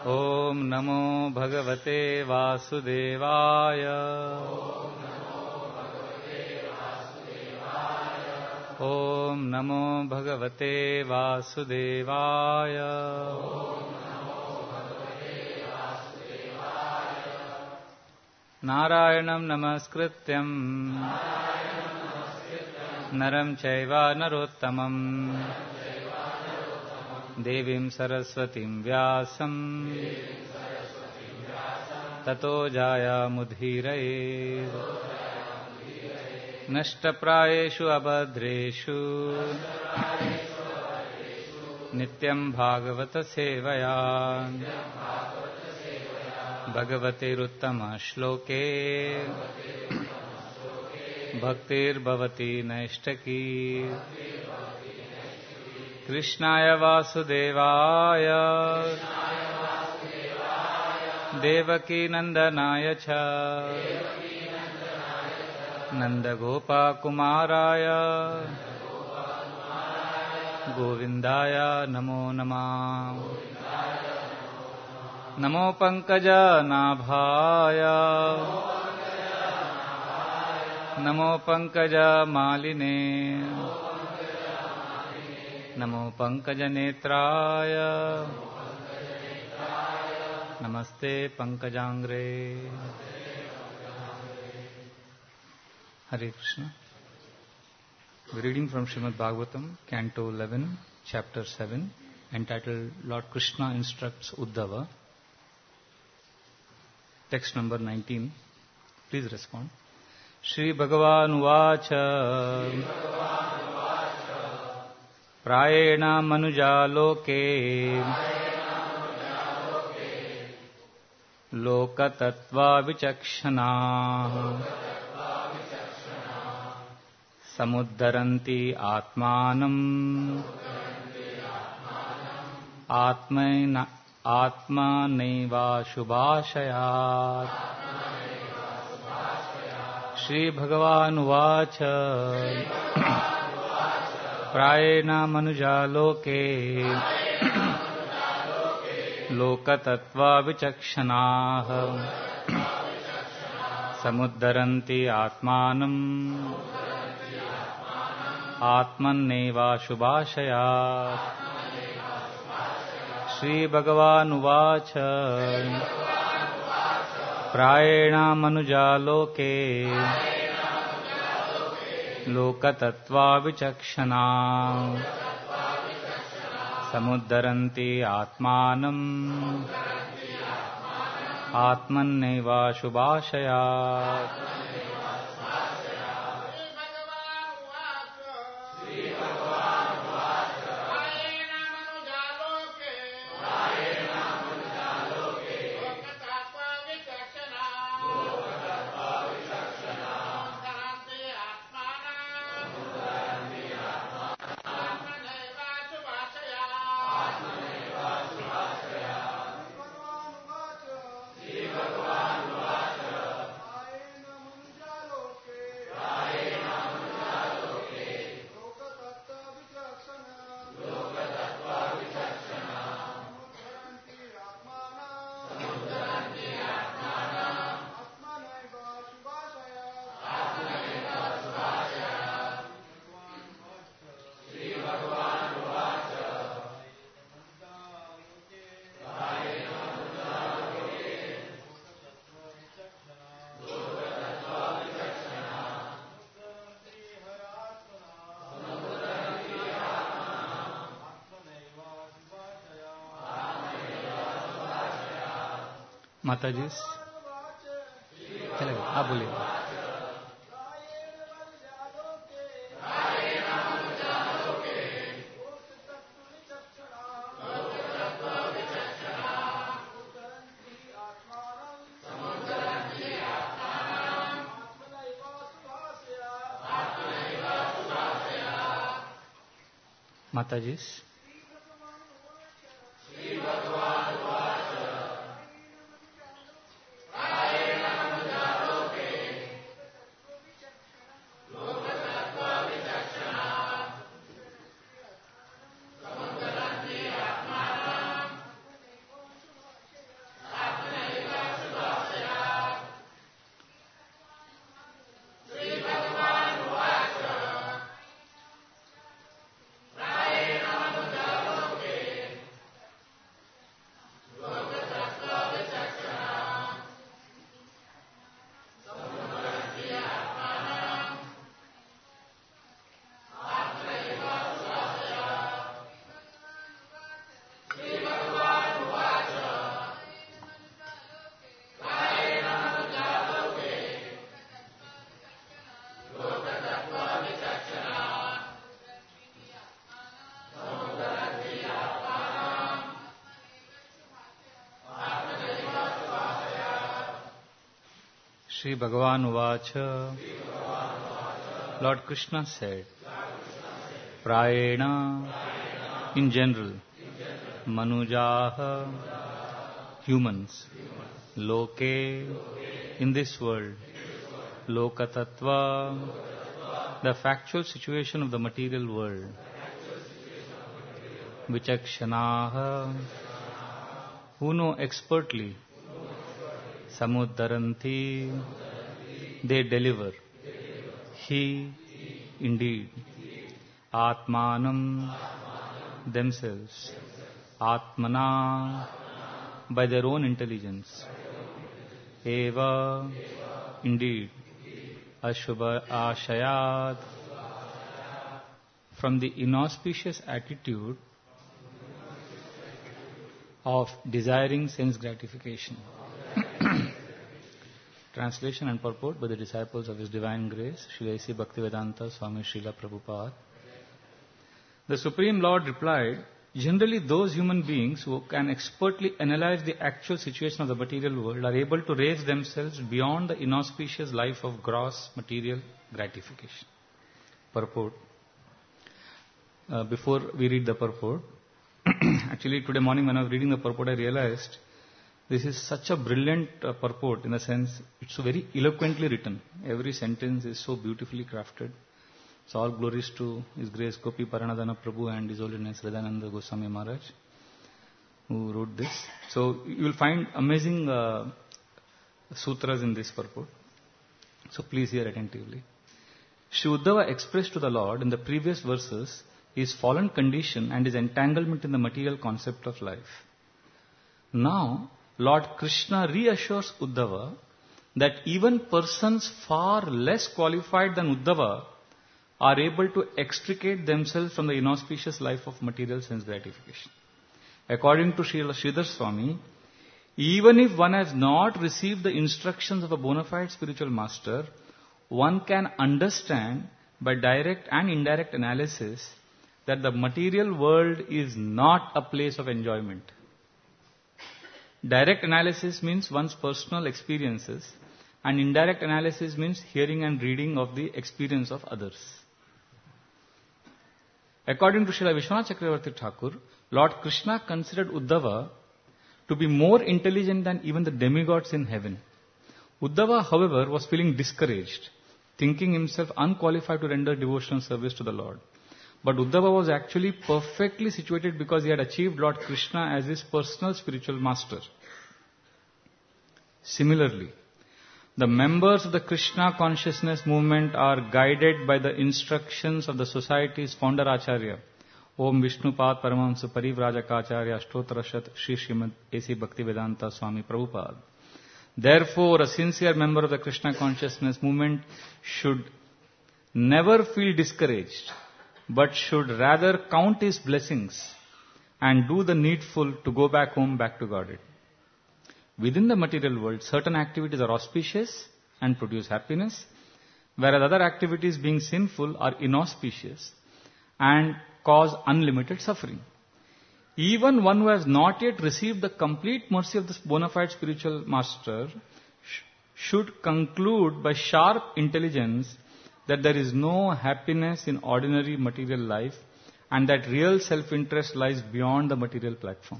ओम नमो भगवते वासुदेवाय। ओम नमो भगवते वासुदेवाय। नारायणं नमस्कृत्यं नरं चैव नरोत्तमं देवीं सरस्वतीं व्यासं ततो जायामुदीरये। नष्टप्रायेषु अभद्रेषु नित्यं भागवत सेवया भगवतेरुत्तमश्लोके भक्तिर्भवति नैष्ठकी। कृष्णाय वासुदेवाय देवकीनन्दनाय च नन्दगोपकुमाराय गोविन्दाय नमो नमः। नमो पंकजनाभाय नमो पंकजमालिने नमो पंकजनेत्राय नमस्ते पंकजांग्रे। Hare Krishna. We are reading from Srimad Bhagavatam, Canto 11, Chapter 7, entitled Lord Krishna Instructs Uddhava. Text number 19. Please respond. Shri Bhagavan Uvacha Prayena Manuja Loke Loka Tattva Vichakshana Samuddaranti Atmanam Atmaneva Shubhashayat. Shri Bhagavan Uvacha Prayena Manuja Loke Loka Tattva Vichakshana Samuddaranti Atmanam Atmaneva Shubhashayat. Shri Bhagavan Uvacha Prayena Manuja Loke Loka Tattva Vichakshana Samuddaranti Atmanam Atmaneva Shubhashayat. माता जी चलेगा, आप बोलिए। माता जी Shri Bhagavan Uvacha. Lord Krishna said, Prayena, in general, Manujaha, humans, Loke, in this world, Lokatattva, the factual situation of the material world, Vichakshanaha, who know expertly, Samuddaranti, they deliver. He, indeed, Atmanam, themselves, Atmana, by their own intelligence, Eva, indeed, Ashubha Ashayat, from the inauspicious attitude of desiring sense gratification. Translation and purport by the disciples of His Divine Grace, Srila A.C. Bhaktivedanta Swami Srila Prabhupada. The Supreme Lord replied, generally those human beings who can expertly analyze the actual situation of the material world are able to raise themselves beyond the inauspicious life of gross material gratification. Purport. Before we read the purport, actually today morning when I was reading the purport, I realized this is such a brilliant purport in the sense it's so very eloquently written. Every sentence is so beautifully crafted. So all glories to His Grace Gopi Paranadhana Prabhu and His Holiness Hridayananda Goswami Maharaj who wrote this. So you will find amazing sutras in this purport. So please hear attentively. Shri Uddhava expressed to the Lord in the previous verses his fallen condition and his entanglement in the material concept of life. Now, Lord Krishna reassures Uddhava that even persons far less qualified than Uddhava are able to extricate themselves from the inauspicious life of material sense gratification. According to Srila Sridhar Swami, even if one has not received the instructions of a bona fide spiritual master, one can understand by direct and indirect analysis that the material world is not a place of enjoyment. Direct analysis means one's personal experiences, and indirect analysis means hearing and reading of the experience of others. According to Srila Vishwanath Chakravarti Thakur, Lord Krishna considered Uddhava to be more intelligent than even the demigods in heaven. Uddhava, however, was feeling discouraged, thinking himself unqualified to render devotional service to the Lord. But Uddhava was actually perfectly situated because he had achieved Lord Krishna as his personal spiritual master. Similarly, the members of the Krishna consciousness movement are guided by the instructions of the society's founder Acharya, Om Vishnupad Paramahamsa Parivrajaka Ashtotarashat Shri Srimad A.C. Bhaktivedanta Swami Prabhupada. Therefore, a sincere member of the Krishna consciousness movement should never feel discouraged, but should rather count his blessings and do the needful to go back home, back to Godhead. Within the material world, certain activities are auspicious and produce happiness, whereas other activities, being sinful, are inauspicious and cause unlimited suffering. Even one who has not yet received the complete mercy of this bona fide spiritual master should conclude by sharp intelligence that there is no happiness in ordinary material life and that real self-interest lies beyond the material platform.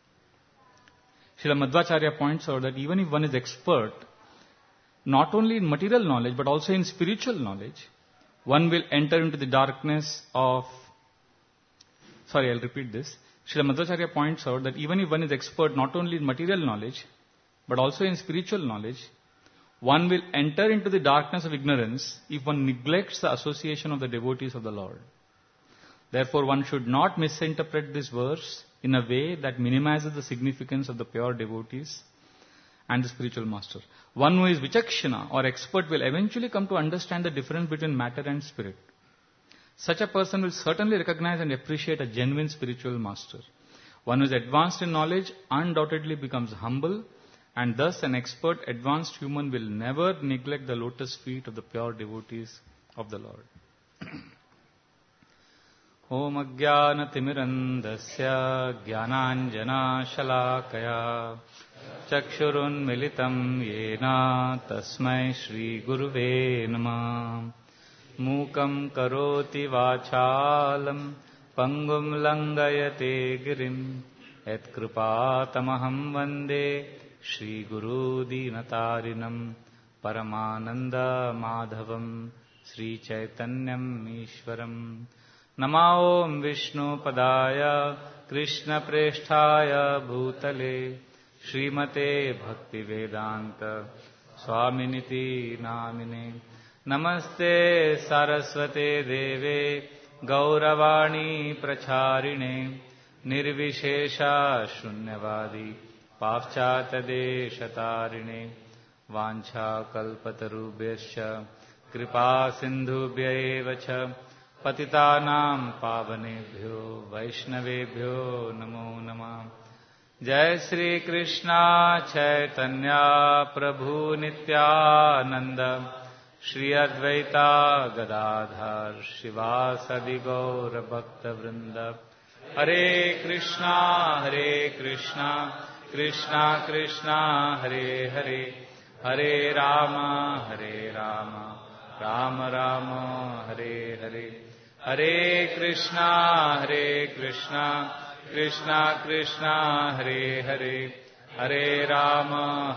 Srila Madhvacharya points out that even if one is expert not only in material knowledge but also in spiritual knowledge, one will enter into the darkness of... Sorry, I'll repeat this. Srila Madhvacharya points out that even if one is expert not only in material knowledge but also in spiritual knowledge, one will enter into the darkness of ignorance if one neglects the association of the devotees of the Lord. Therefore, one should not misinterpret this verse in a way that minimizes the significance of the pure devotees and the spiritual master. One who is vichakshana or expert will eventually come to understand the difference between matter and spirit. Such a person will certainly recognize and appreciate a genuine spiritual master. One who is advanced in knowledge undoubtedly becomes humble, and thus an expert, advanced human will never neglect the lotus feet of the pure devotees of the Lord. Om Ajnana Timirandasya Jnananjana Shalakaya चक्षुरुन्मिलितं येन तस्मै श्रीगुरुवे नमः। मूकं करोति वाचालं पङ्गुं लङ्घयते गिरिं यत्कृपातमहं वन्दे श्रीगुरुदीनतारिणं परमानन्दमाधवं श्रीचैतन्यम् ईश्वरम्। नमो ॐ विष्णुपदाय कृष्णप्रेष्ठाय भूतले श्रीमते भक्तिवेदान्त स्वामिनिति नामिने। नमस्ते सरस्वते देवे गौरवाणी प्रचारिणे निर्विशेषा शून्यवादी पाश्चात्यदेशतारिणे। वाञ्छाकल्पतरुभ्यश्च कृपा सिन्धुभ्य एव च पतितानां पावनेभ्यो वैष्णवेभ्यो नमो नमः। जय श्री कृष्णा चैतन्य प्रभु नित्यानंद श्री अद्वैता गदाधर शिवासदि गौर भक्त वृंद। हरे कृष्णा कृष्णा कृष्णा हरे हरे, हरे राम राम राम हरे हरे। हरे कृष्णा कृष्णा कृष्णा हरे हरे, हरे राम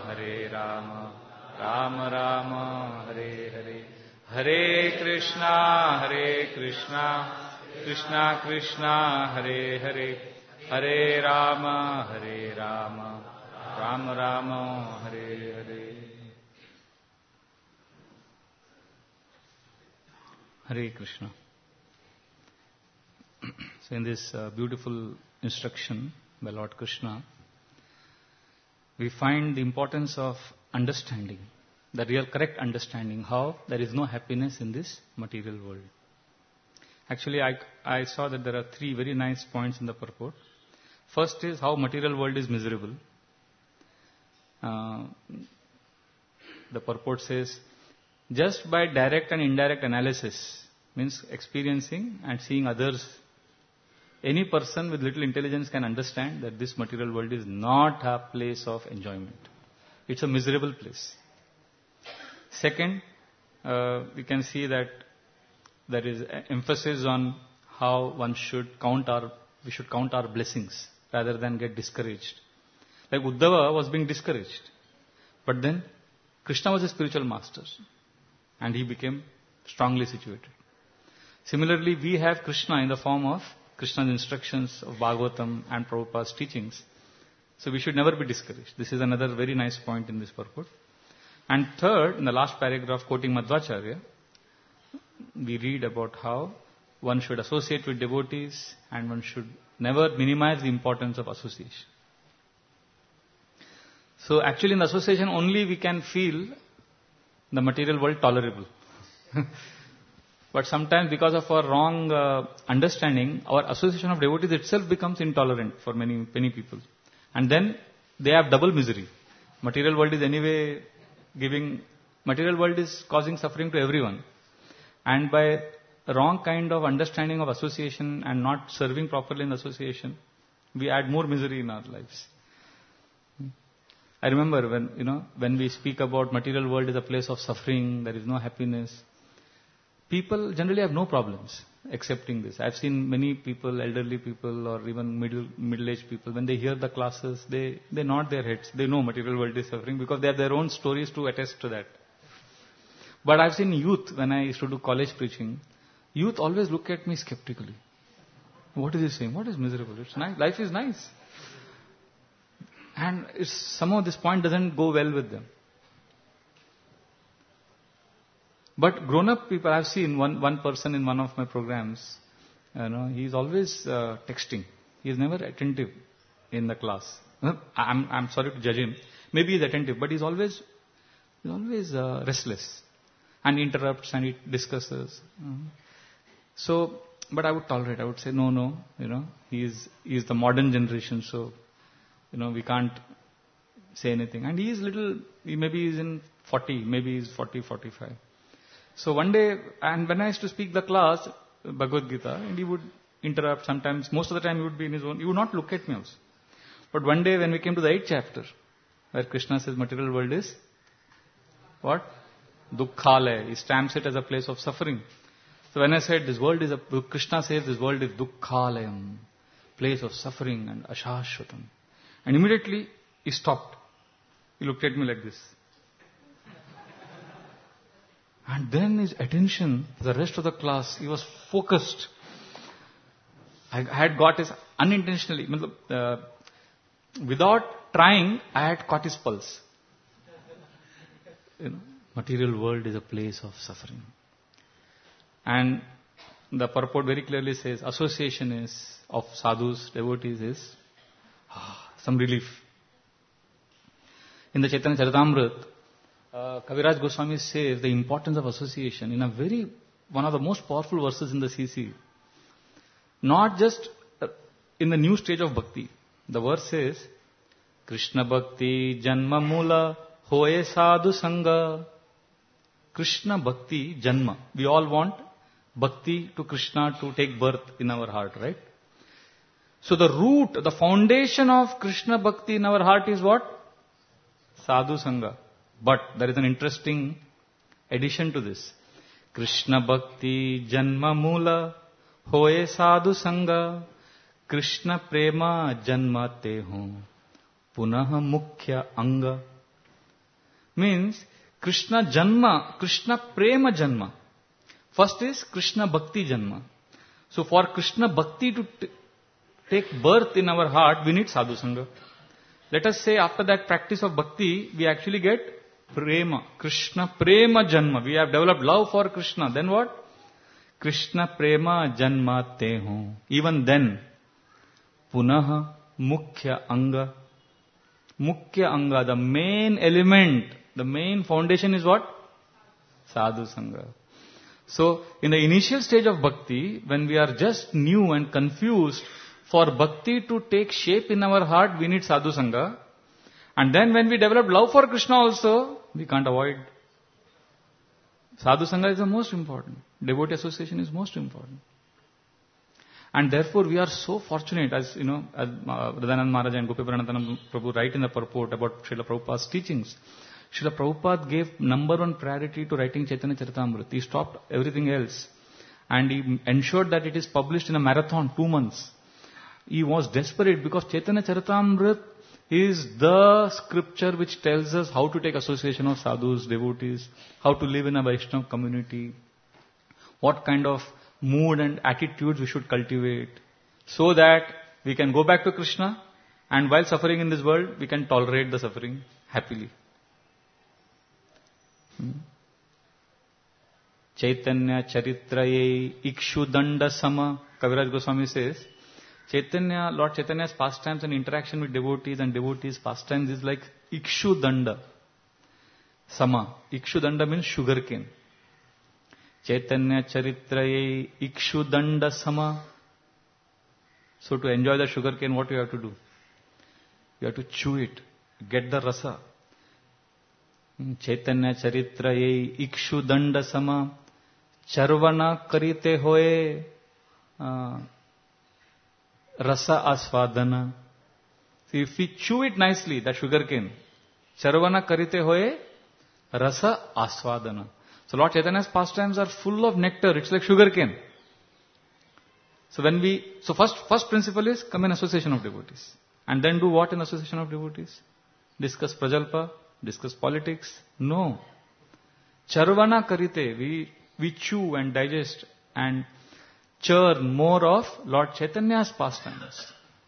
राम राम हरे हरे। हरे कृष्णा कृष्णा कृष्णा हरे हरे, हरे Ram Ram Ram Hare Hare. Hare Krishna. So in this beautiful instruction by Lord Krishna, we find the importance of understanding, the real correct understanding, how there is no happiness in this material world. Actually, I saw that there are three very nice points in the purport. First is how material world is miserable. The purport says, just by direct and indirect analysis, means experiencing and seeing others, any person with little intelligence can understand that this material world is not a place of enjoyment. It's a miserable place. Second, we can see that there is emphasis on how we should count our blessings rather than get discouraged. Like Uddhava was being discouraged, but then Krishna was a spiritual master and he became strongly situated. Similarly, we have Krishna in the form of Krishna's instructions of Bhagavatam and Prabhupada's teachings. So we should never be discouraged. This is another very nice point in this purport. And third, in the last paragraph quoting Madhvacharya, we read about how one should associate with devotees and one should never minimize the importance of association. So actually in the association only we can feel the material world tolerable. But sometimes because of our wrong understanding, our association of devotees itself becomes intolerant for many people. And then they have double misery. Material world is causing suffering to everyone. And by wrong kind of understanding of association and not serving properly in association, we add more misery in our lives. I remember when we speak about material world is a place of suffering, there is no happiness, people generally have no problems accepting this. I've seen many people, elderly people or even middle-aged people, when they hear the classes, they nod their heads. They know material world is suffering because they have their own stories to attest to that. But I've seen youth, when I used to do college preaching, youth always look at me skeptically. What is he saying? What is miserable? It's nice. Life is nice. And somehow this point doesn't go well with them. But grown-up people, I've seen one person in one of my programs, he's always texting. He's never attentive in the class. I'm sorry to judge him. Maybe he's attentive, but he's always restless. And he interrupts and he discusses. So, but I would tolerate. I would say, no, he's the modern generation, so, we can't say anything. And maybe he's in 40, maybe he's 40, 45. So one day, and when I used to speak the class, Bhagavad Gita, and he would interrupt sometimes. Most of the time he would be in his own, he would not look at me also. But one day when we came to the 8th chapter, where Krishna says material world is what? Dukkhalaya. He stamps it as a place of suffering. So when I said this world is Krishna says this world is Dukkhalayam, place of suffering and Ashashvatam. And immediately he stopped. He looked at me like this. And then his attention, the rest of the class, he was focused. I had got his unintentionally, without trying, I had caught his pulse. Material world is a place of suffering. And the purport very clearly says association is of sadhus, devotees is some relief. In the Chaitanya Charitamrita, Kaviraj Goswami says the importance of association in one of the most powerful verses in the CC. Not just in the new stage of bhakti. The verse says, Krishna Bhakti Janma Mula Hoye Sadhu Sangha. Krishna Bhakti Janma. We all want Bhakti to Krishna to take birth in our heart, right? So the root, the foundation of Krishna Bhakti in our heart is what? Sadhu Sangha. But there is an interesting addition to this. Krishna Bhakti Janma Mula Hoye Sadhu Sangha. Krishna Prema Janma Te Ho Punaha Mukhya Anga. Means Krishna Janma, Krishna Prema Janma. First is Krishna Bhakti Janma. So for Krishna Bhakti to take birth in our heart, we need Sadhu Sangha. Let us say after that practice of Bhakti, we actually get Prema, Krishna Prema Janma. We have developed love for Krishna. Then what? Krishna Prema Janma Te Ho. Even then, Punaha Mukhya Anga. Mukhya Anga, the main element, the main foundation is what? Sadhu Sangha. So, in the initial stage of bhakti, when we are just new and confused, for bhakti to take shape in our heart, we need sadhu sangha. And then when we develop love for Krishna also, we can't avoid. Sadhu sangha is the most important. Devotee association is most important. And therefore we are so fortunate, as Radhanand Maharaj and Gopi Pranathanam Prabhu write in the purport about Srila Prabhupada's teachings. Srila Prabhupada gave number one priority to writing Chaitanya Charitamrita. He stopped everything else. And he ensured that it is published in a marathon, 2 months. He was desperate because Chaitanya Charitamrita is the scripture which tells us how to take association of sadhus, devotees, how to live in a Vaishnava community, what kind of mood and attitudes we should cultivate, so that we can go back to Krishna, and while suffering in this world, we can tolerate the suffering happily. Chaitanya Charitraye Ikshu Danda Sama. Kaviraj Goswami says, Lord Chaitanya's pastimes and interaction with devotees and devotees' pastimes is like Ikshu Danda Sama. Ikshu Danda means sugar cane. Chaitanya Charitraye Ikshu Danda Sama. So to enjoy the sugar cane, what you have to do? You have to chew it, get the rasa. Chaitanya Charitraye Ikshu Danda Sama. Charvana Karite Hoye Rasa Asvadana. So if we chew it nicely, that sugar cane, Charvana Karite Hoye Rasa Asvadana. So Lord Chaitanya's pastimes are full of nectar. It's like sugar cane. So first principle is come in association of devotees. And then do what in association of devotees? Discuss prajalpa, discuss politics? No. Charvana Karite, we chew and digest and churn more of Lord Chaitanya's pastimes.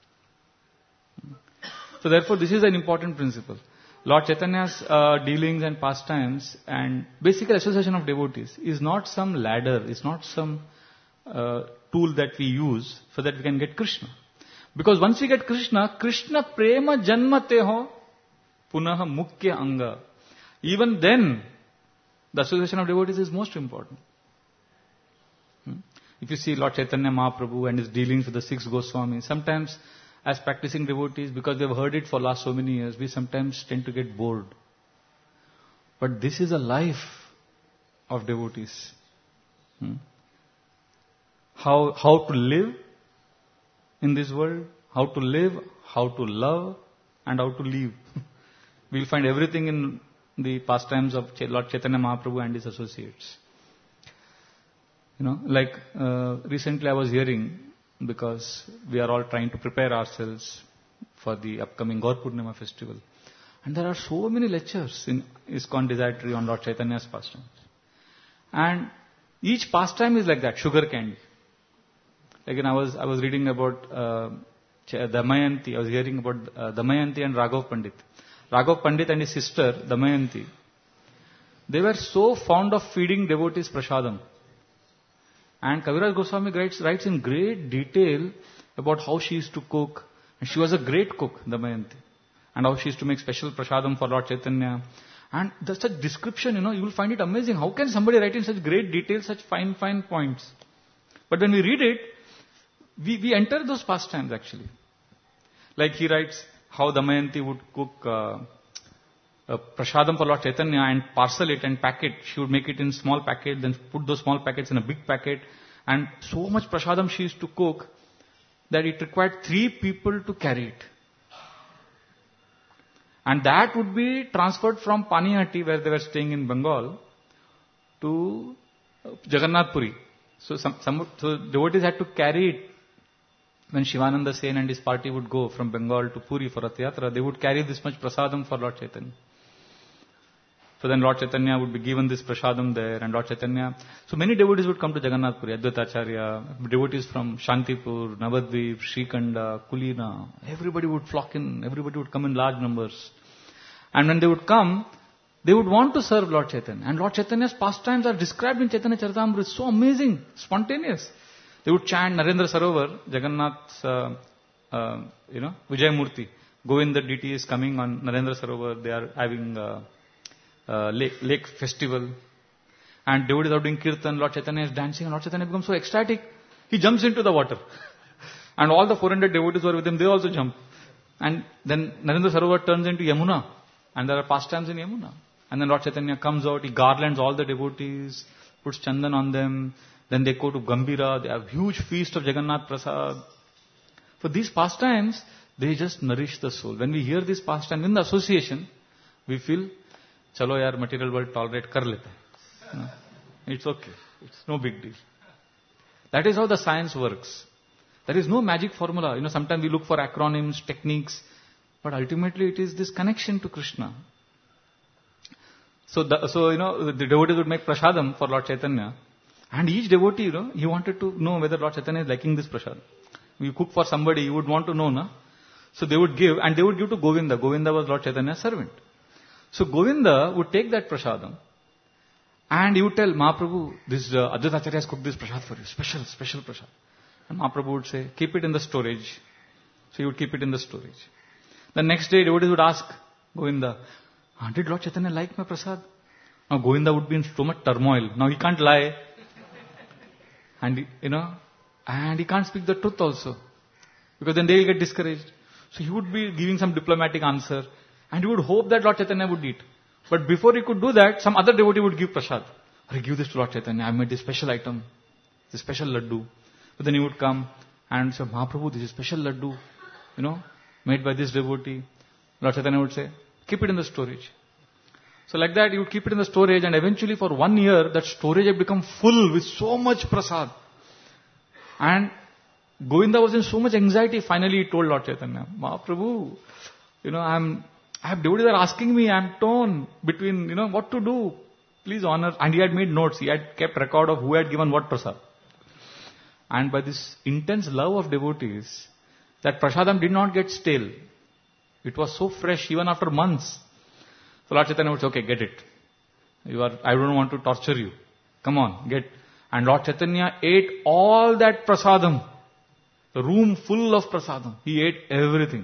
So therefore this is an important principle. Lord Chaitanya's dealings and pastimes and basic association of devotees is not some ladder, is not some tool that we use so that we can get Krishna. Because once we get Krishna, Krishna Prema Janma Teho Punaha Mukhya Anga. Even then, the association of devotees is most important. If you see Lord Chaitanya Mahaprabhu and his dealings with the 6 Goswamis, sometimes as practicing devotees, because we have heard it for last so many years, we sometimes tend to get bored. But this is a life of devotees. How to live in this world, how to live, how to love, and how to live. We'll find everything in the pastimes of Lord Chaitanya Mahaprabhu and his associates. Like recently I was hearing, because we are all trying to prepare ourselves for the upcoming Gaur Purnima festival. And there are so many lectures in ISKCON Desire on Lord Chaitanya's pastimes. And each pastime is like that, sugar candy. Again, I was reading about Damayanti. I was hearing about Damayanti and Raghav Pandit. Raghav Pandit and his sister Damayanti, they were so fond of feeding devotees prasadam. And Kaviraj Goswami writes in great detail about how she used to cook. And she was a great cook, Damayanti. And how she used to make special prasadam for Lord Chaitanya. And there's such description, you will find it amazing. How can somebody write in such great detail, such fine points? But when we read it, we enter those pastimes actually. Like he writes how Damayanti would cook prasadam for Lord Chaitanya and parcel it and pack it. She would make it in small packet, then put those small packets in a big packet. And so much prasadam she used to cook that it required 3 people to carry it. And that would be transferred from Panihati, where they were staying in Bengal, to Jagannath Puri. So devotees had to carry it. When Shivananda Sen and his party would go from Bengal to Puri for Rath Yatra, they would carry this much prasadam for Lord Chaitanya. So then Lord Chaitanya would be given this prasadam there, and Lord Chaitanya... So many devotees would come to Jagannath Puri, Advaita Acharya, devotees from Shantipur, Navadvip, Srikhanda, Kulina. Everybody would flock in, everybody would come in large numbers. And when they would come, they would want to serve Lord Chaitanya. And Lord Chaitanya's pastimes are described in Chaitanya Charitamrita. It's so amazing, spontaneous. They would chant Narendra Sarovar, Jagannath's, Vijay Murti. Govinda deity is coming on Narendra Sarovar. They are having lake festival. And devotees are doing kirtan. Lord Chaitanya is dancing. And Lord Chaitanya becomes so ecstatic. He jumps into the water. And all the 400 devotees who are with him, they also jump. And then Narendra Sarovar turns into Yamuna. And there are pastimes in Yamuna. And then Lord Chaitanya comes out. He garlands all the devotees. Puts chandan on them. Then they go to Gambhira, they have huge feast of Jagannath Prasad. For these pastimes, they just nourish the soul. When we hear these pastimes in the association, we feel, chalo yaar, material world tolerate kar lete. It's okay. It's no big deal. That is how the science works. There is no magic formula. Sometimes we look for acronyms, techniques, but ultimately it is this connection to Krishna. So the devotees would make prasadam for Lord Chaitanya. And each devotee, he wanted to know whether Lord Chaitanya is liking this prasad. You cook for somebody, you would want to know, na? So they would give, and they would give to Govinda. Govinda was Lord Chaitanya's servant. So Govinda would take that prasadam, and he would tell Mahaprabhu, this Advaita Acharya has cooked this prasad for you, special prasad. And Mahaprabhu would say, keep it in the storage. So he would keep it in the storage. The next day, devotees would ask Govinda, did Lord Chaitanya like my prasad? Now Govinda would be in so much turmoil. Now he can't lie. And, and he can't speak the truth also. Because then they'll get discouraged. So he would be giving some diplomatic answer. And he would hope that Lord Chaitanya would eat. But before he could do that, some other devotee would give prasad. Give this to Lord Chaitanya. I made this special item. This special laddu. But then he would come and say, Mahaprabhu, this is special laddu. Made by this devotee. Lord Chaitanya would say, keep it in the storage. So like that, you would keep it in the storage, and eventually for 1 year, that storage had become full with so much prasad. And Govinda was in so much anxiety. Finally, he told Lord Chaitanya, Mahaprabhu, I have devotees are asking me, I am torn between, what to do. Please honor. And he had made notes. He had kept record of who had given what prasad. And by this intense love of devotees, that prasadam did not get stale. It was so fresh even after months. So Lord Chaitanya would say, okay, get it. I don't want to torture you. Come on, get. And Lord Chaitanya ate all that prasadam. The room full of prasadam. He ate everything.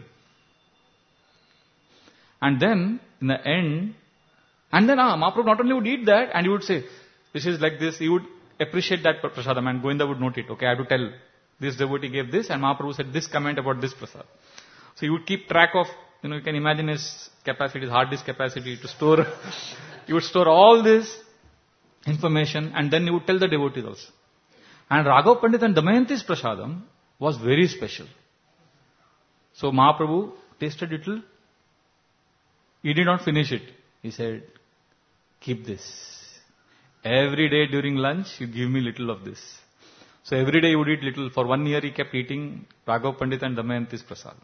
And then, in the end, Mahaprabhu not only would eat that, and he would say, this is like this. He would appreciate that prasadam, and Govinda would note it. Okay, I have to tell, this devotee gave this, and Mahaprabhu said this comment about this prasad. So he would keep track of, you can imagine his capacity, his hard disk capacity to store. He would store all this information, and then he would tell the devotees also. And Raghav Pandit and Damayanti's prasadam was very special. So Mahaprabhu tasted little. He did not finish it. He said, keep this. Every day during lunch, you give me little of this. So every day he would eat little. For 1 year he kept eating Raghav Pandit and Damayanti's prasadam.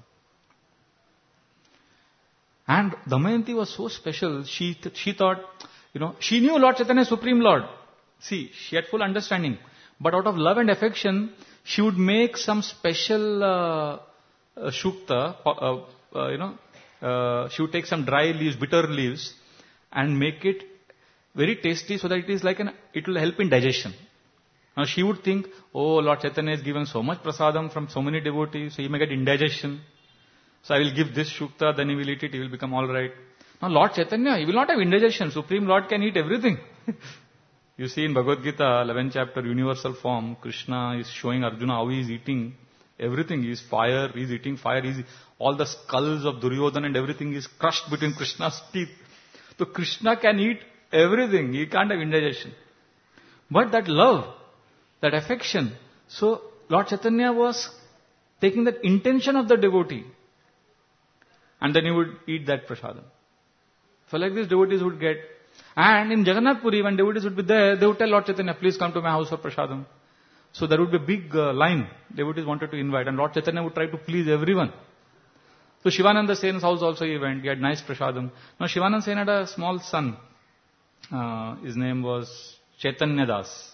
And Damayanti was so special, she thought, she knew Lord Chaitanya is Supreme Lord. See, she had full understanding. But out of love and affection, she would make some special shukta, she would take some dry leaves, bitter leaves, and make it very tasty so that it is like it will help in digestion. Now she would think, oh, Lord Chaitanya is given so much prasadam from so many devotees, so he may get indigestion. So I will give this shukta, then he will eat it, he will become alright. Now Lord Chaitanya, he will not have indigestion. Supreme Lord can eat everything. You see in Bhagavad Gita, 11th chapter, universal form, Krishna is showing Arjuna how he is eating everything. He is fire, he is eating fire. All the skulls of Duryodhana and everything is crushed between Krishna's teeth. So Krishna can eat everything. He can't have indigestion. But that love, that affection, so Lord Chaitanya was taking that intention of the devotee. And then he would eat that prasadam. So like this devotees would get. And in Jagannath Puri, when devotees would be there, they would tell Lord Chaitanya, please come to my house for prasadam. So there would be a big line. Devotees wanted to invite. And Lord Chaitanya would try to please everyone. So Shivananda Sen's house also he went. He had nice prasadam. Now Shivananda Sen had a small son. His name was Chaitanya Das.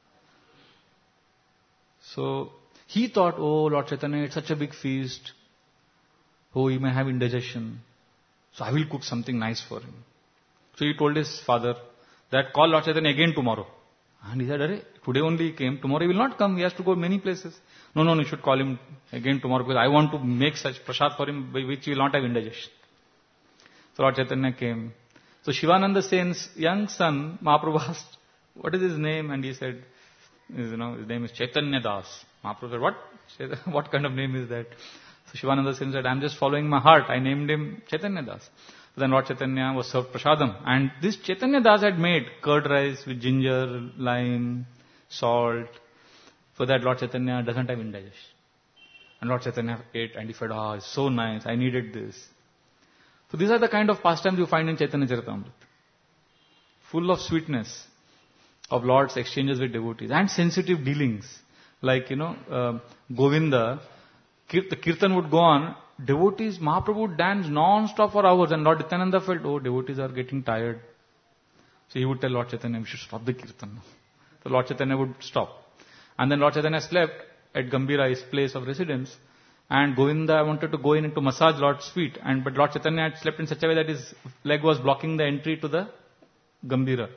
So he thought, oh Lord Chaitanya, it's such a big feast. Oh, he may have indigestion. So I will cook something nice for him. So he told his father that call Lord Chaitanya again tomorrow. And he said, today only he came. Tomorrow he will not come. He has to go many places. No, you should call him again tomorrow because I want to make such prasad for him which he will not have indigestion. So Lord Chaitanya came. So Shivananda Sen's young son, Mahaprabhu asked, what is his name? And he said, his name is Chaitanya Das. Mahaprabhu said, what kind of name is that? So Shivananda Sen said, I'm just following my heart. I named him Chaitanya Das. Then Lord Chaitanya was served prasadam. And this Chaitanya Das had made curd rice with ginger, lime, salt, so that Lord Chaitanya doesn't have indigestion. And Lord Chaitanya ate and he said, it's so nice, I needed this. So these are the kind of pastimes you find in Chaitanya Charitamrita. Full of sweetness of Lord's exchanges with devotees and sensitive dealings. Like, Govinda, the kirtan would go on, devotees, Mahaprabhu would dance non-stop for hours and Lord Nityananda felt, devotees are getting tired. So he would tell Lord Chaitanya, we should stop the kirtan. So Lord Chaitanya would stop. And then Lord Chaitanya slept at Gambhira, his place of residence. And Govinda wanted to go in to massage Lord's feet. But Lord Chaitanya had slept in such a way that his leg was blocking the entry to the Gambhira.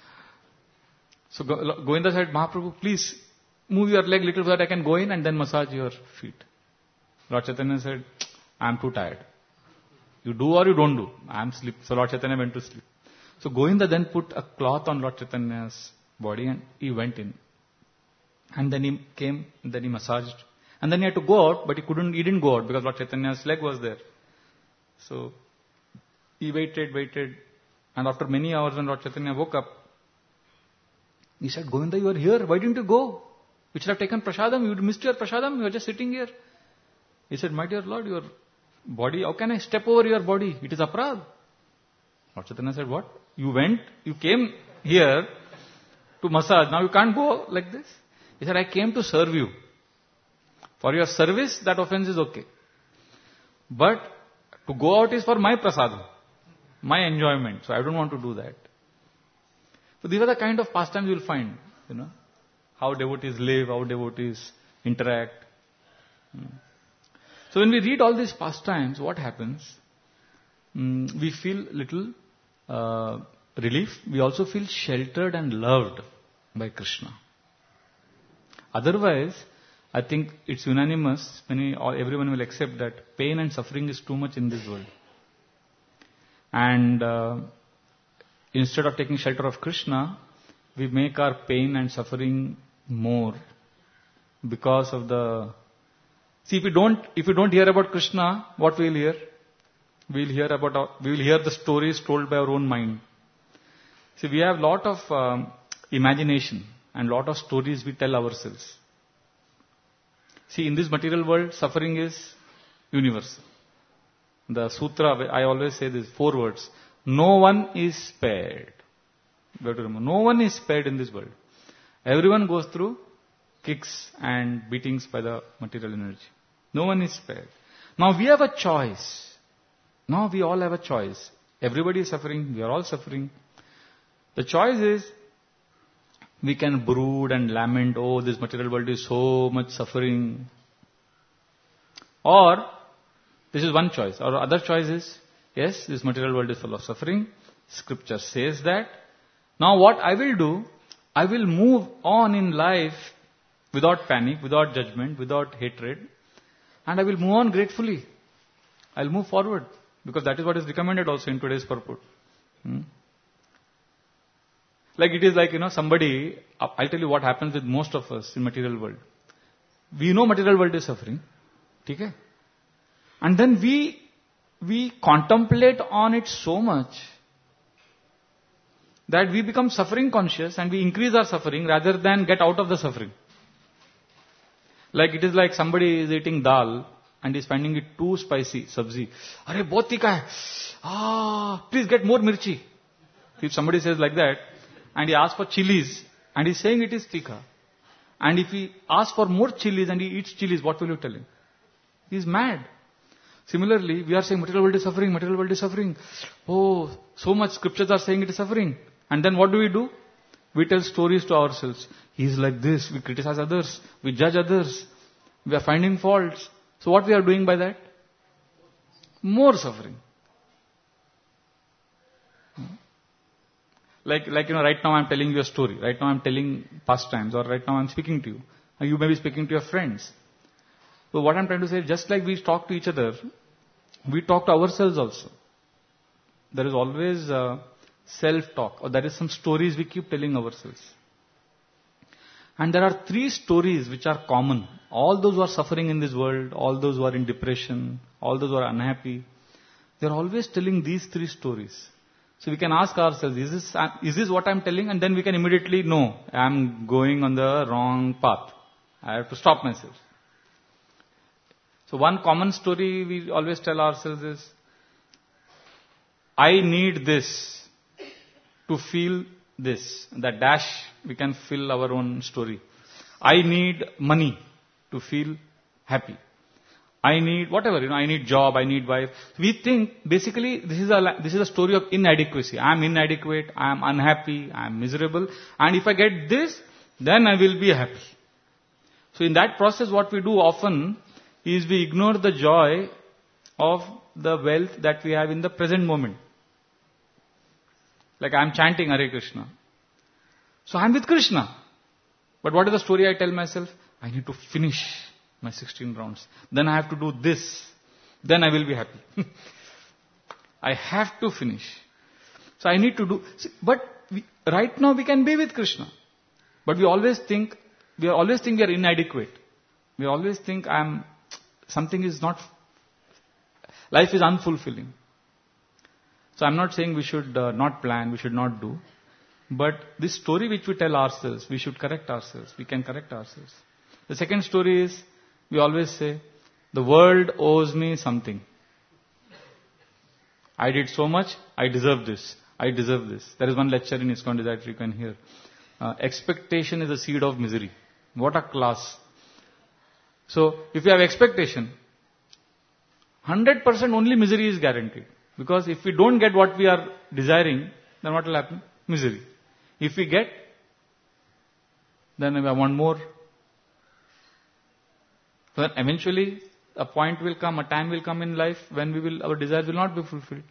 So Govinda said, Mahaprabhu, please move your leg little so that I can go in and then massage your feet. Lord Chaitanya said, I am too tired. You do or you don't do. I am sleep. So Lord Chaitanya went to sleep. So Govinda then put a cloth on Lord Chaitanya's body and he went in. And then he came, and then he massaged. And then he had to go out, but he didn't go out because Lord Chaitanya's leg was there. So he waited. And after many hours when Lord Chaitanya woke up, he said, Govinda, you are here. Why didn't you go? You should have taken prasadam. You missed your prasadam. You are just sitting here. He said, my dear Lord, your body, how can I step over your body? It is aparad. Lord Chaitanya said, what? You came here to massage. Now you can't go like this. He said, I came to serve you. For your service, that offense is okay. But to go out is for my prasadam, my enjoyment. So I don't want to do that. So these are the kind of pastimes you will find, how devotees live, how devotees interact. So when we read all these pastimes, what happens? We feel little relief. We also feel sheltered and loved by Krishna. Otherwise, I think it's unanimous, everyone will accept that pain and suffering is too much in this world. And instead of taking shelter of Krishna, we make our pain and suffering more because of the... See, if we don't hear about Krishna, what we will hear? We will hear the stories told by our own mind. See, we have lot of imagination and lot of stories we tell ourselves. See, in this material world, suffering is universal. The sutra, I always say this, 4 words. No one is spared. You have to remember, no one is spared in this world. Everyone goes through kicks and beatings by the material energy. No one is spared. Now we have a choice. Now we all have a choice. Everybody is suffering. We are all suffering. The choice is, we can brood and lament, oh, this material world is so much suffering. Or, this is one choice. Or other choice is, yes, this material world is full of suffering. Scripture says that. Now what I will do, I will move on in life without panic, without judgment, without hatred. And I will move on gratefully. I will move forward. Because that is what is recommended also in today's purport. Like it is like, somebody, I'll tell you what happens with most of us in material world. We know material world is suffering. Okay? And then we contemplate on it so much that we become suffering conscious and we increase our suffering rather than get out of the suffering. Like it is like somebody is eating dal and is finding it too spicy, sabzi. Arey, bahut tikha hai. Please get more mirchi. If somebody says like that, and he asks for chilies, and he's saying it is tikha. And if he asks for more chilies and he eats chilies, what will you tell him? He's mad. Similarly, we are saying material world is suffering, material world is suffering. Oh, so much scriptures are saying it is suffering. And then what do? We tell stories to ourselves. He is like this, we criticize others, we judge others, we are finding faults. So what we are doing by that? More suffering. Like right now I'm telling you a story. Right now I'm telling past times, or right now I'm speaking to you. You may be speaking to your friends. So what I'm trying to say, just like we talk to each other, we talk to ourselves also. There is always self-talk, or there is some stories we keep telling ourselves. And there are 3 stories which are common. All those who are suffering in this world, all those who are in depression, all those who are unhappy, they are always telling these 3 stories. So we can ask ourselves, is this what I'm telling? And then we can immediately know, I'm going on the wrong path. I have to stop myself. So one common story we always tell ourselves is, I need this to feel this. That dash, we can fill our own story. I need money to feel happy. I need whatever, I need job, I need wife. We think, basically, this is a story of inadequacy. I am inadequate, I am unhappy, I am miserable. And if I get this, then I will be happy. So in that process, what we do often is we ignore the joy of the wealth that we have in the present moment. Like I am chanting Hare Krishna. So I am with Krishna. But what is the story I tell myself? I need to finish my 16 rounds. Then I have to do this. Then I will be happy. I have to finish. So I need to do. But right now we can be with Krishna. But we always think we are inadequate. We always think something is not, life is unfulfilling. So I'm not saying we should not plan, we should not do. But this story which we tell ourselves, we should correct ourselves. We can correct ourselves. The second story is, we always say, the world owes me something. I did so much, I deserve this. I deserve this. There is one lecture in ISKCON that you can hear. Expectation is a seed of misery. What a class. So, if you have expectation, 100% only misery is guaranteed. Because if we don't get what we are desiring, then what will happen? Misery. If we get, then we want more. So then eventually, a point will come, a time will come in life when our desires will not be fulfilled.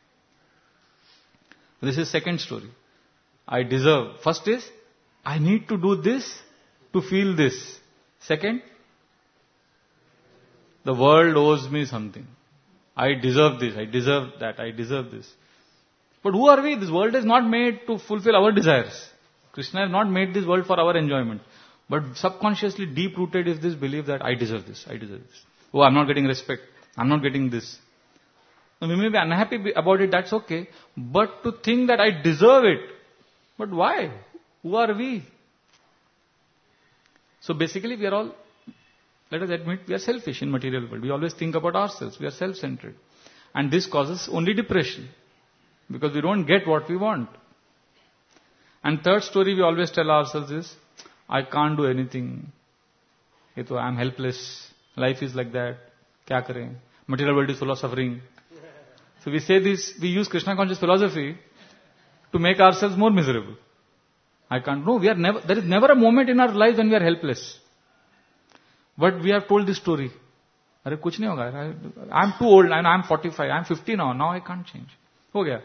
This is second story. I deserve. First is, I need to do this to feel this. Second, the world owes me something. I deserve this, I deserve that, I deserve this. But who are we? This world is not made to fulfill our desires. Krishna has not made this world for our enjoyment. But subconsciously deep-rooted is this belief that I deserve this, I deserve this. Oh, I'm not getting respect, I'm not getting this. Now, we may be unhappy about it, that's okay. But to think that I deserve it, but why? Who are we? So basically we are all, let us admit, we are selfish in material world. We always think about ourselves, we are self-centered. And this causes only depression. Because we don't get what we want. And third story we always tell ourselves is, I can't do anything. I'm helpless. Life is like that. Kya kare? Material world is full of suffering. So we say this, we use Krishna conscious philosophy to make ourselves more miserable. I can't. No, there is never a moment in our lives when we are helpless. But we have told this story. Arre, kuch nahi hoga. I'm too old and I'm 45. I'm 50 now. Now I can't change. Ho gaya.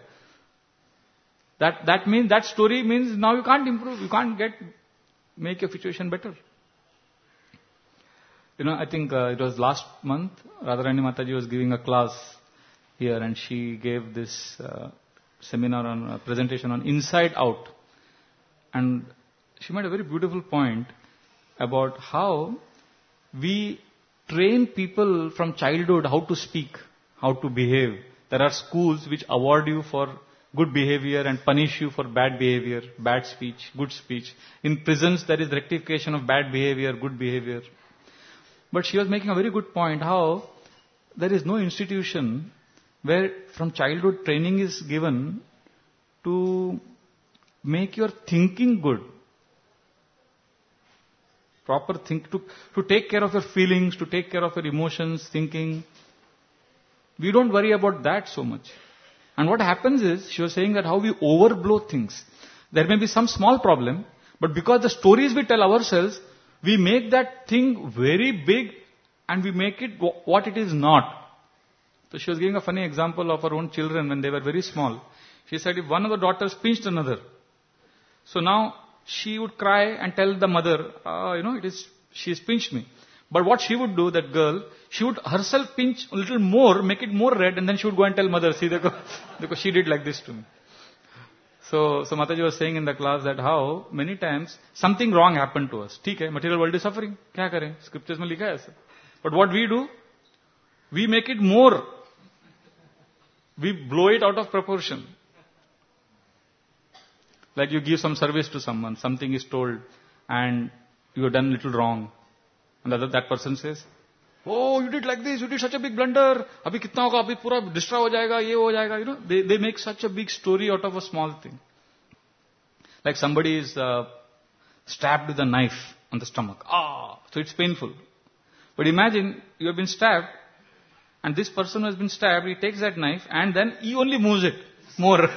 That means, that story means now you can't improve. You can't make your situation better. I think it was last month, Radharani Mataji was giving a class here and she gave this seminar on a presentation on Inside Out. And she made a very beautiful point about how we train people from childhood how to speak, how to behave. There are schools which award you for good behavior and punish you for bad behavior, bad speech, good speech. In prisons there is rectification of bad behavior, good behavior. But she was making a very good point how there is no institution where from childhood training is given to make your thinking good. Proper think, to take care of your feelings, to take care of your emotions, thinking. We don't worry about that so much. And what happens is, she was saying that how we overblow things. There may be some small problem, but because the stories we tell ourselves, we make that thing very big and we make it what it is not. So she was giving a funny example of her own children when they were very small. She said if one of the daughters pinched another, so now she would cry and tell the mother, she's pinched me. But what she would do, that girl, she would herself pinch a little more, make it more red, and then she would go and tell mother, see, because she did like this to me. So Mataji was saying in the class that how many times something wrong happened to us. ठीक है, material world is suffering. क्या करें? Scriptures में लिखा है ऐसा. But what we do, we make it more. We blow it out of proportion. Like you give some service to someone, something is told, and you have done a little wrong. And that person says, oh, you did like this, you did such a big blunder, abhi kitna hoga, abhi pura destroy ho jayega, ye ho jayega. They make such a big story out of a small thing. Like somebody is stabbed with a knife on the stomach. So it's painful. But imagine you have been stabbed, and this person who has been stabbed, he takes that knife and then he only moves it more.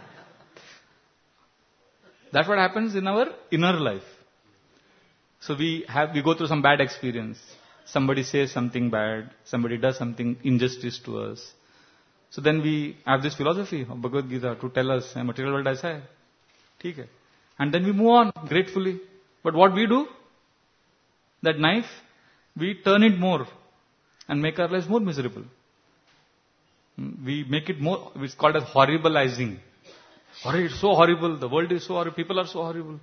That's what happens in our inner life. So we go through some bad experience. Somebody says something bad. Somebody does something injustice to us. So then we have this philosophy of Bhagavad Gita to tell us, material world aisa hai. Theek hai. And then we move on gratefully. But what we do? That knife, we turn it more and make our lives more miserable. We make it more, it's called as horribilizing. It's so horrible. The world is so horrible. People are so horrible.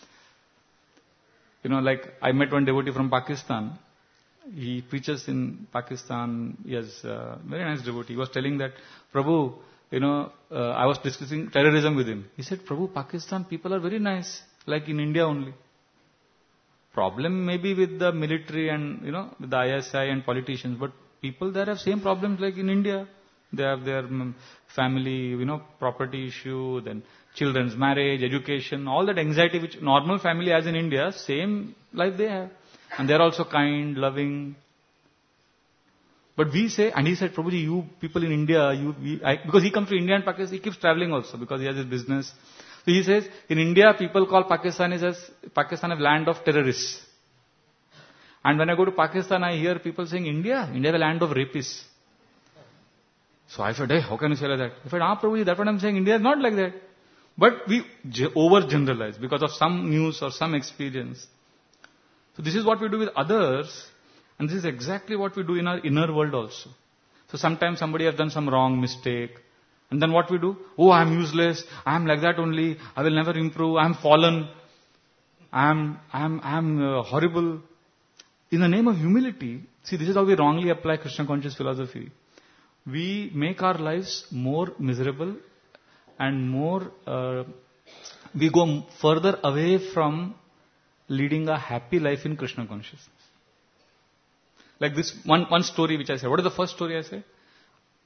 Like I met one devotee from Pakistan. He preaches in Pakistan. He has a very nice devotee. He was telling that, Prabhu, I was discussing terrorism with him. He said, Prabhu, Pakistan people are very nice, like in India only. Problem maybe with the military and, with the ISI and politicians, but people there have same problems like in India. They have their family, property issue, then children's marriage, education, all that anxiety which normal family has in India, same life they have. And they are also kind, loving. But we say, and he said, Prabhuji, you people in India, because he comes to India and Pakistan, he keeps traveling also because he has his business. So he says, in India, people call Pakistan a land of terrorists. And when I go to Pakistan, I hear people saying, India is a land of rapists. So I said, hey, how can you say like that? I said, Prabhuji, that's what I'm saying. India is not like that. But we overgeneralize because of some news or some experience. So this is what we do with others, and this is exactly what we do in our inner world also. So sometimes somebody has done some wrong mistake, and then what we do? Oh, I'm useless, I'm like that only, I will never improve, I'm fallen, I'm horrible. In the name of humility, see, this is how we wrongly apply Krishna conscious philosophy. We make our lives more miserable and more, we go further away from leading a happy life in Krishna consciousness. Like this one story which I said. What is the first story I said?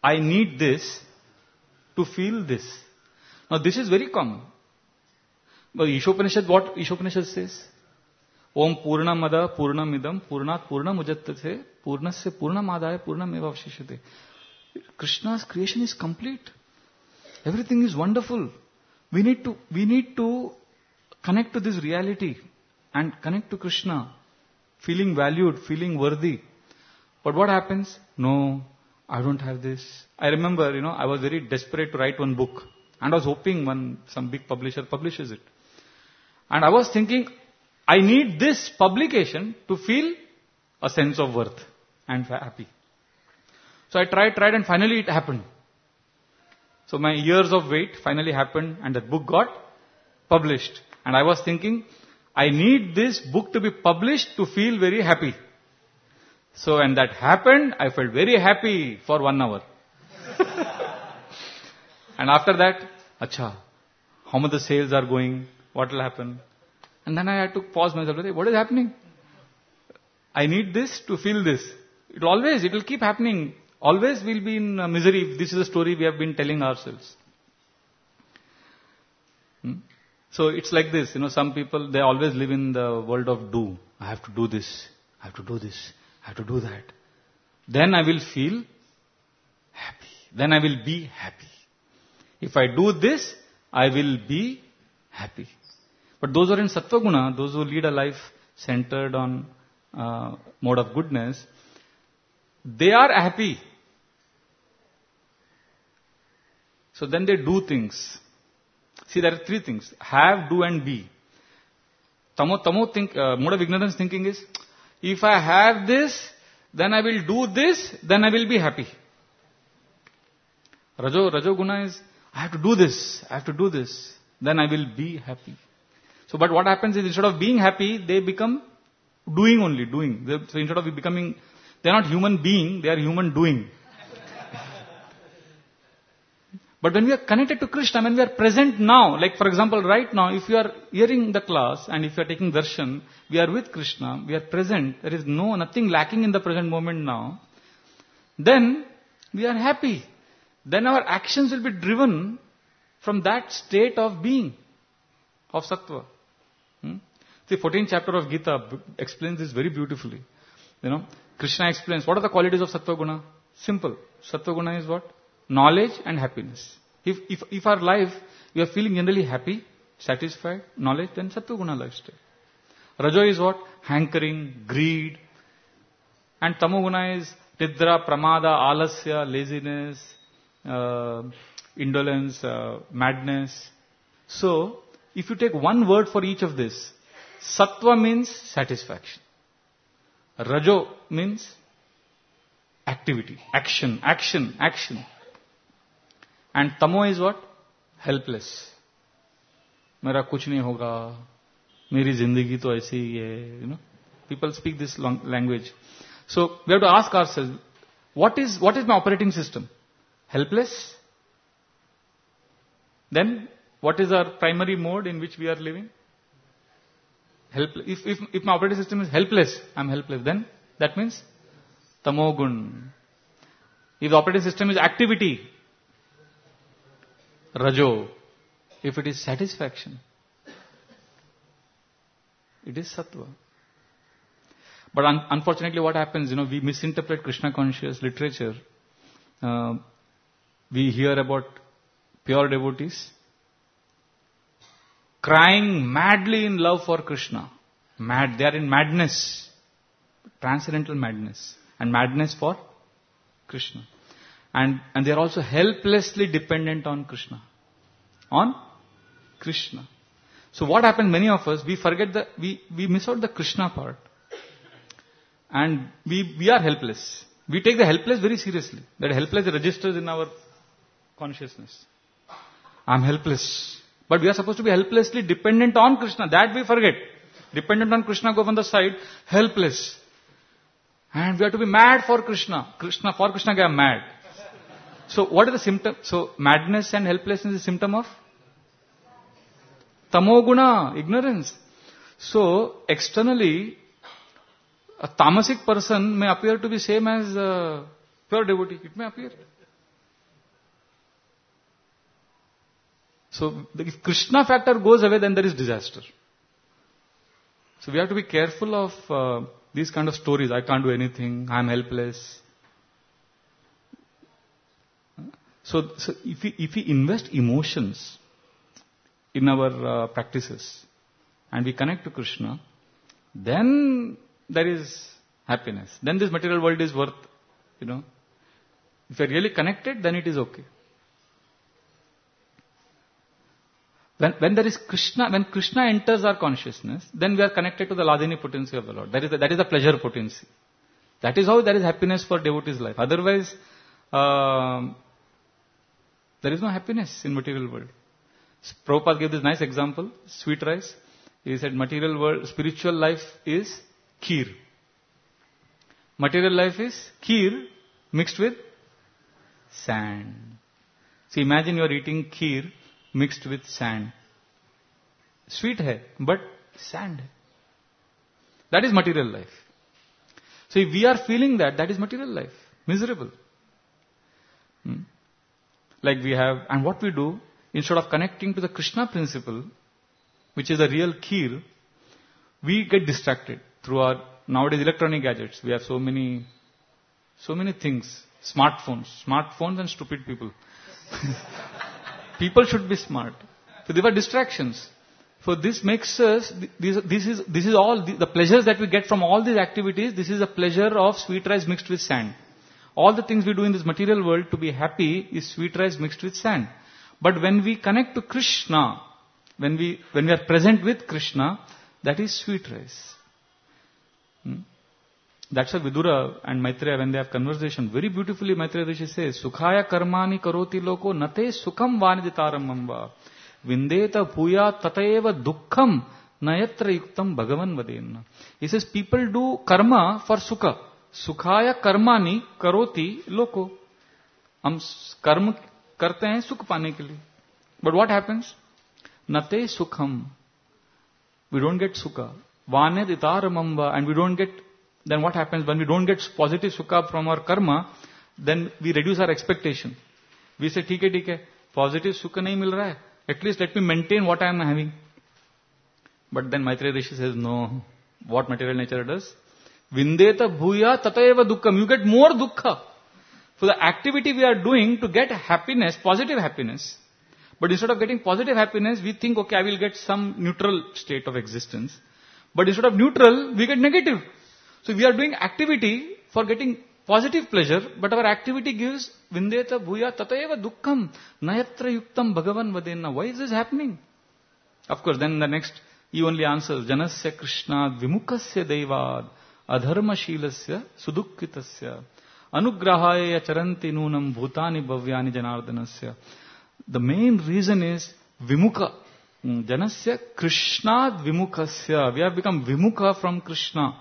I need this to feel this. Now this is very common. But Ishopanishad, what Ishopanishad says? Om Purnamada Purnamidam Purnat Purnamujjate Purnasya Purnamadaya Purnameva Avshishate. Krishna's creation is complete. Everything is wonderful. We need to connect to this reality and connect to Krishna, feeling valued, feeling worthy. But what happens? No, I don't have this. I remember, I was very desperate to write one book, and I was hoping some big publisher publishes it. And I was thinking, I need this publication to feel a sense of worth and happy. So I tried, and finally it happened. So my years of wait finally happened, and that book got published. And I was thinking, I need this book to be published to feel very happy. So when that happened, I felt very happy for 1 hour. And after that, how much the sales are going, what will happen? And then I had to pause myself. What is happening? I need this to feel this. It will keep happening. Always we'll be in misery. This is a story we have been telling ourselves. So it's like this, some people, they always live in the world of do. I have to do this, I have to do this, I have to do that. Then I will feel happy. Then I will be happy. If I do this, I will be happy. But those who are in Sattva Guna, those who lead a life centered on mode of goodness, they are happy. So then they do things. See, there are 3 things. Have, do and be. Mode of ignorance thinking is, if I have this, then I will do this, then I will be happy. Rajo Guna is, I have to do this, then I will be happy. So, but what happens is, instead of being happy, they become doing only. So instead of becoming, they are not human being, they are human doing. But when we are connected to Krishna, when we are present now, like for example right now, if you are hearing the class and if you are taking darshan, we are with Krishna, we are present, there is nothing lacking in the present moment now, then we are happy. Then our actions will be driven from that state of being, of sattva. The 14th chapter of Gita explains this very beautifully. Krishna explains, what are the qualities of sattva guna? Simple. Sattva guna is what? Knowledge and happiness. If our life, we are feeling generally happy, satisfied, knowledge, then sattva guna lifestyle. Rajo is what? Hankering, greed. And tamo guna is nidra, pramada, alasya, laziness, indolence, madness. So, if you take one word for each of this, sattva means satisfaction. Rajo means activity, action. And tamo is what? Helpless. Mera kuch nahi hoga. Meri zindagi to aise hi hai. People speak this language. So we have to ask ourselves, what is my operating system? Helpless? Then what is our primary mode in which we are living? If my operating system is helpless, I am helpless. Then that means tamogun. If the operating system is activity, Rajo. If it is satisfaction, it is sattva. But unfortunately what happens, we misinterpret Krishna conscious literature. We hear about pure devotees crying madly in love for Krishna. Mad, they are in madness. Transcendental madness. And madness for Krishna. And they are also helplessly dependent on Krishna. On Krishna. So what happens, many of us, we forget we miss out the Krishna part. And we are helpless. We take the helpless very seriously. That helpless registers in our consciousness. I am helpless. But we are supposed to be helplessly dependent on Krishna. That we forget. Dependent on Krishna, go on the side, helpless. And we have to be mad for Krishna. For Krishna, I am mad. So what is the symptom? So madness and helplessness is a symptom of tamoguna, ignorance. So externally, a tamasic person may appear to be same as a pure devotee. It may appear. So if Krishna factor goes away, then there is disaster. So we have to be careful of these kind of stories. I can't do anything. I am helpless. So if we invest emotions in our practices and we connect to Krishna, then there is happiness. Then this material world is worth, If you are really connected, then it is okay. When there is Krishna, when Krishna enters our consciousness, then we are connected to the Ladini potency of the Lord. That is the pleasure potency. That is how there is happiness for devotee's life. Otherwise, there is no happiness in material world. Prabhupada gave this nice example, sweet rice. He said material world, spiritual life is kheer. Material life is kheer mixed with sand. So imagine you are eating kheer mixed with sand. Sweet hai, but sand hai. That is material life. So if we are feeling that is material life. Miserable. Like we have, and what we do, instead of connecting to the Krishna principle, which is the real kheer, we get distracted through our nowadays electronic gadgets. We have so many things. Smartphones and stupid people. People should be smart. So there are distractions. So this makes us, this is all, the pleasures that we get from all these activities, this is a pleasure of sweet rice mixed with sand. All the things we do in this material world to be happy is sweet rice mixed with sand. But when we connect to Krishna, when we are present with Krishna, that is sweet rice. That's why Vidura and Maitreya, when they have conversation, very beautifully Maitreya Rishi says, Sukhaya karmani karoti loko nate sukham vaniditaram mamba. Vindeta bhuya tataeva dukkham nayatra yuktam bhagavan vadenna. He says, people do karma for sukha. Sukhaya karmani karoti loko. हम कर्म करते हैं सुख पाने के लिए. But what happens? Nate sukham. We don't get sukha. Vane ditaramamba. And we don't get, then what happens when we don't get positive sukha from our karma, then we reduce our expectation. We say, ठीक है, positive sukha नहीं मिल रहा है. At least let me maintain what I am having. But then Maitreya Rishi says, no. What material nature does? Vindeta bhuya tataeva dukkham. You get more dukkha. So the activity we are doing to get happiness, positive happiness. But instead of getting positive happiness, we think, okay, I will get some neutral state of existence. But instead of neutral, we get negative. So we are doing activity for getting positive pleasure, but our activity gives Vindeta bhuya tataeva dukkham nayatra yuktam bhagavan vadenna. Why is this happening? Of course, then the next, he only answers, Janasya Krishnad vimukasya devad adharma shilasya sudukkitasya anugrahaya charanti nunam bhutani bhavyani janardanasya. The main reason is vimukha. Janasya Krishnad vimukasya. We have become vimukha from Krishna.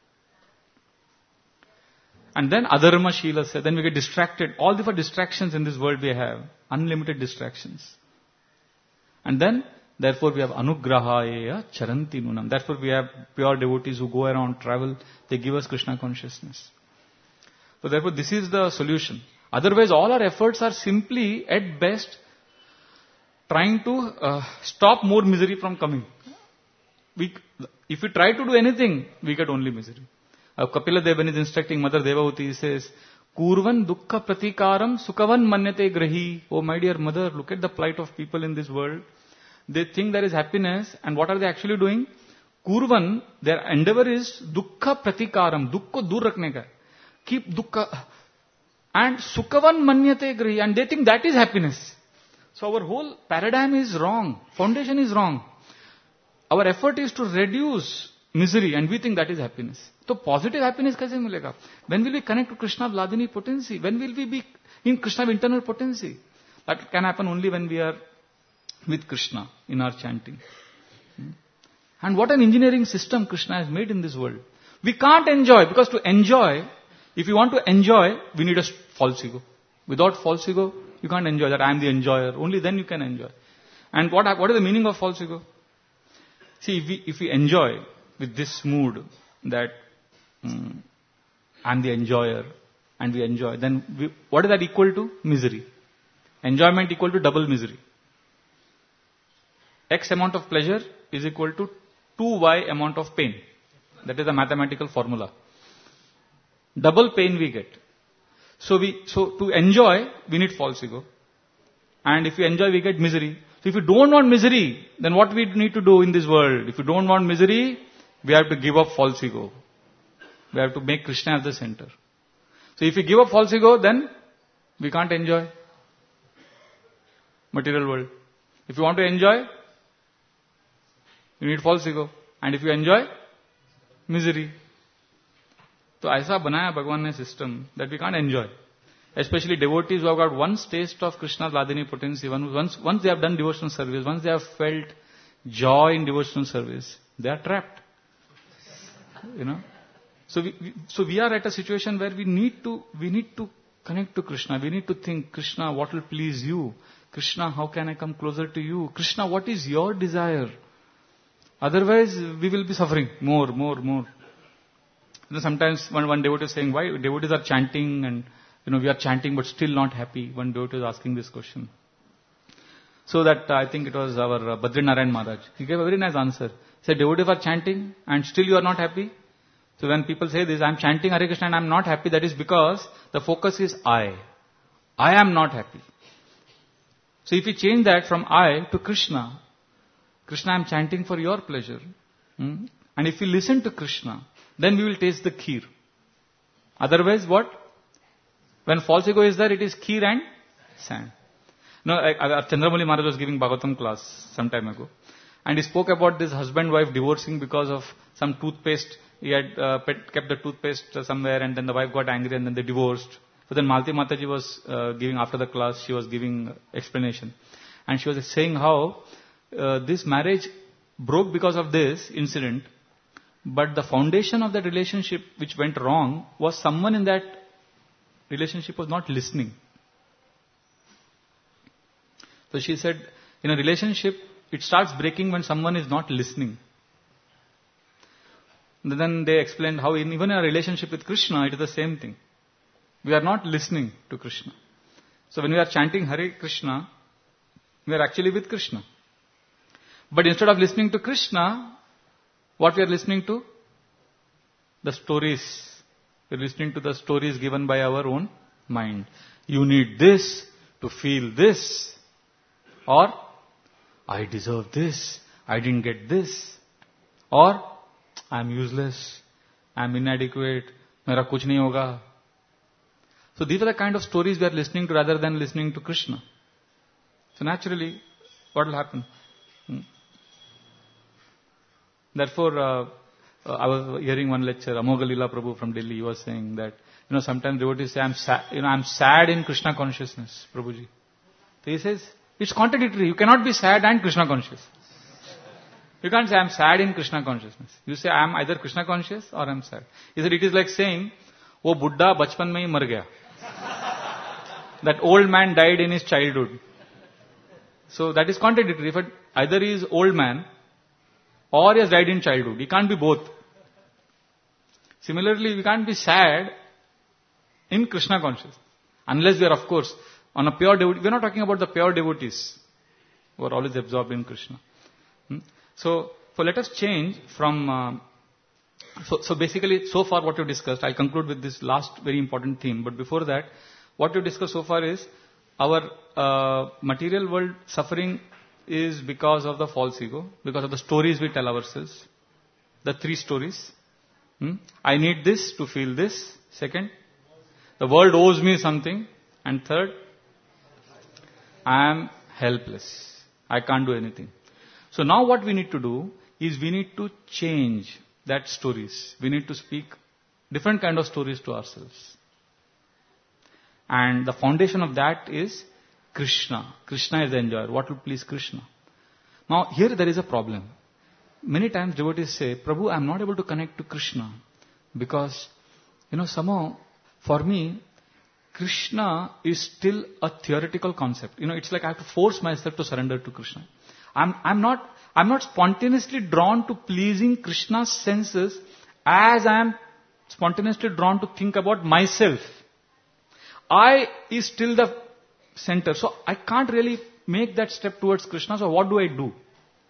And then adharma shilasya. Then we get distracted. All the distractions in this world we have. Unlimited distractions. And then, therefore we have anugrahaya charanti nunam. Therefore we have pure devotees who go around, travel. They give us Krishna consciousness. So therefore this is the solution. Otherwise all our efforts are simply, at best, trying to stop more misery from coming. If we try to do anything, we get only misery. Kapila Devan is instructing Mother Devahuti, he says, Kurvan dukkha pratikaram sukavan manyate grahi. Oh my dear mother, look at the plight of people in this world. They think there is happiness, and what are they actually doing? Kurvan, their endeavor is dukkha pratikaram, dukkha dur rakne ka. Keep dukkha. And sukavan manyate grahi, and they think that is happiness. So our whole paradigm is wrong. Foundation is wrong. Our effort is to reduce misery, and we think that is happiness. So positive happiness kaise milega? When will we connect to Krishna Vladini potency? When will we be in Krishna internal potency? That can happen only when we are with Krishna in our chanting. And what an engineering system Krishna has made in this world. We can't enjoy, because to enjoy, if you want to enjoy, we need a false ego. Without false ego, you can't enjoy that I am the enjoyer. Only then you can enjoy. And what is the meaning of false ego? See, if we enjoy with this mood that I am the enjoyer and we enjoy, then what is that equal to? Misery. Enjoyment equal to double misery. X amount of pleasure is equal to 2Y amount of pain. That is a mathematical formula. Double pain we get. So to enjoy, we need false ego. And if we enjoy, we get misery. So if you don't want misery, then what we need to do in this world? If you don't want misery, we have to give up false ego. We have to make Krishna as the center. So if we give up false ego, then we can't enjoy material world. If you want to enjoy, you need false ego. And if you enjoy, misery. So ऐसा बनाया भगवान ने system that we can't enjoy. Especially devotees who have got once taste of Krishna's Ladini potency, once they have done devotional service, once they have felt joy in devotional service, they are trapped. You know. So we are at a situation where we need to connect to Krishna. We need to think, Krishna, what will please you? Krishna, how can I come closer to you? Krishna, what is your desire? Otherwise, we will be suffering more. You know, sometimes one devotee is saying, why devotees are chanting and, we are chanting but still not happy. One devotee is asking this question. So that, I think it was our Badrinarayan Maharaj. He gave a very nice answer. He said, devotees are chanting and still you are not happy. So when people say this, I am chanting Hare Krishna and I am not happy, that is because the focus is I. I am not happy. So if we change that from I to Krishna, Krishna, I am chanting for your pleasure. And if we listen to Krishna, then we will taste the kheer. Otherwise, what? When false ego is there, it is kheer and sand. Chandramouli Maharaj was giving Bhagavatam class some time ago. And he spoke about this husband-wife divorcing because of some toothpaste. He had kept the toothpaste somewhere and then the wife got angry and then they divorced. So then Malti Mataji was giving, after the class, she was giving explanation. And she was saying how this marriage broke because of this incident. But the foundation of that relationship which went wrong was someone in that relationship was not listening. So she said, in a relationship, it starts breaking when someone is not listening. And then they explained how even in a relationship with Krishna, it is the same thing. We are not listening to Krishna. So when we are chanting Hare Krishna, we are actually with Krishna. But instead of listening to Krishna, what we are listening to? The stories. We are listening to the stories given by our own mind. You need this to feel this. Or, I deserve this. I didn't get this. Or, I am useless. I am inadequate. Mera kuch nahi hoga. So these are the kind of stories we are listening to rather than listening to Krishna. So naturally, what will happen? Therefore, I was hearing one lecture, Amogha Leela Prabhu from Delhi, he was saying that, sometimes devotees say, I'm sad in Krishna consciousness, Prabhuji. So he says, it's contradictory. You cannot be sad and Krishna conscious. You can't say, I'm sad in Krishna consciousness. You say, I'm either Krishna conscious or I'm sad. He said, it is like saying, wo buddha bachpan mein hi mar gaya. That old man died in his childhood. So that is contradictory. If either he is old man or he has died in childhood. He can't be both. Similarly, we can't be sad in Krishna consciousness. Unless we are, of course, on a pure devotee. We are not talking about the pure devotees who are always absorbed in Krishna. So let us change from... So basically, so far what we discussed, I'll conclude with this last very important theme. But before that, what we discussed so far is our material world suffering is because of the false ego, because of the stories we tell ourselves. The 3 stories. I need this to feel this. Second, the world owes me something. And third, I am helpless. I can't do anything. So now what we need to do is we need to change that stories. We need to speak different kind of stories to ourselves. And the foundation of that is Krishna. Krishna is the enjoyer. What will please Krishna? Now here there is a problem. Many times devotees say, Prabhu, I am not able to connect to Krishna because, somehow for me, Krishna is still a theoretical concept. It's like I have to force myself to surrender to Krishna. I'm not spontaneously drawn to pleasing Krishna's senses as I am spontaneously drawn to think about myself. I is still the center. So I can't really make that step towards Krishna. So what do I do?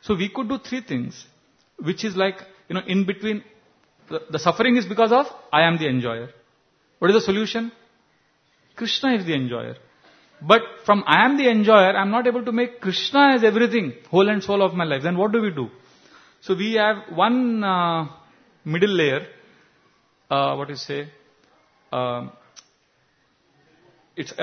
So we could do three things, which is like, in between, the suffering is because of I am the enjoyer. What is the solution? Krishna is the enjoyer. But from I am the enjoyer, I am not able to make Krishna as everything, whole and soul of my life. Then what do we do? So we have one middle layer, it's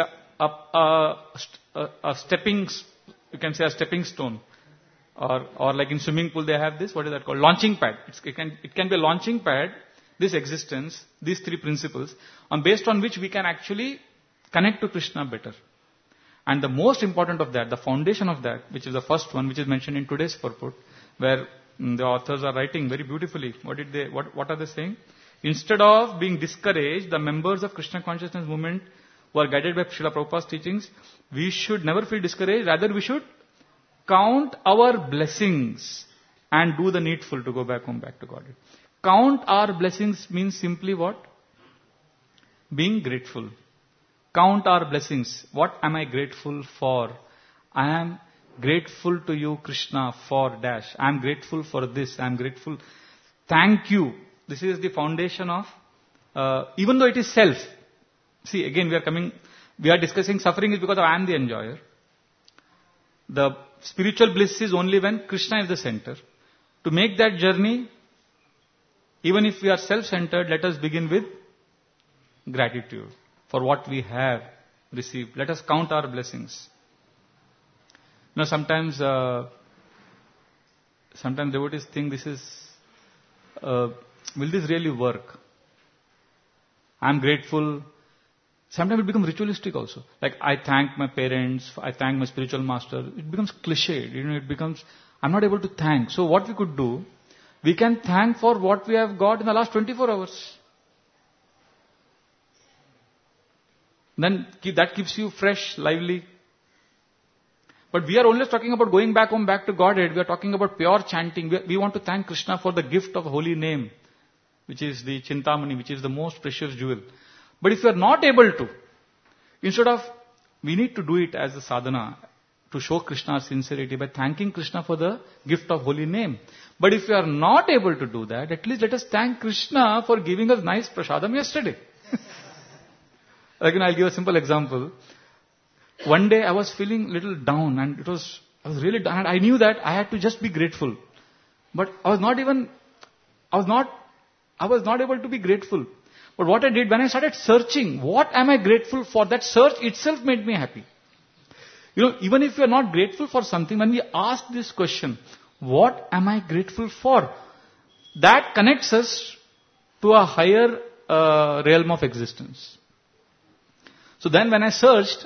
a stepping, you can say a stepping stone. Or like in swimming pool they have this, what is that called? Launching pad. It can be a launching pad, this existence, these three principles, based on which we can actually connect to Krishna better. And the most important of that, the foundation of that, which is the first one, which is mentioned in today's purport, where the authors are writing very beautifully. What are they saying? Instead of being discouraged, the members of Krishna consciousness movement who are guided by Srila Prabhupada's teachings, we should never feel discouraged. Rather, we should count our blessings and do the needful to go back home, back to God. Count our blessings means simply what? Being grateful. Count our blessings. What am I grateful for? I am grateful to you, Krishna, for dash. I am grateful for this. I am grateful. Thank you. This is the foundation of, even though it is self. See, again we are discussing suffering is because of I am the enjoyer. The spiritual bliss is only when Krishna is the center. To make that journey, even if we are self-centered, let us begin with gratitude for what we have received. Let us count our blessings. Sometimes devotees think this is, will this really work? I am grateful. Sometimes it becomes ritualistic also. Like I thank my parents, I thank my spiritual master. It becomes cliched. It becomes, I'm not able to thank. So what we could do, we can thank for what we have got in the last 24 hours. Then that keeps you fresh, lively. But we are only talking about going back home, back to Godhead. We are talking about pure chanting. We want to thank Krishna for the gift of holy name, which is the Chintamani, which is the most precious jewel. But if you are not able to, we need to do it as a sadhana to show Krishna's sincerity by thanking Krishna for the gift of holy name. But if you are not able to do that, at least let us thank Krishna for giving us nice prasadam yesterday. I'll give a simple example. One day I was feeling a little down and I was really down and I knew that I had to just be grateful. But I was not able to be grateful. But what I did, when I started searching, what am I grateful for? That search itself made me happy. Even if you are not grateful for something, when we ask this question, what am I grateful for? That connects us to a higher realm of existence. So then when I searched,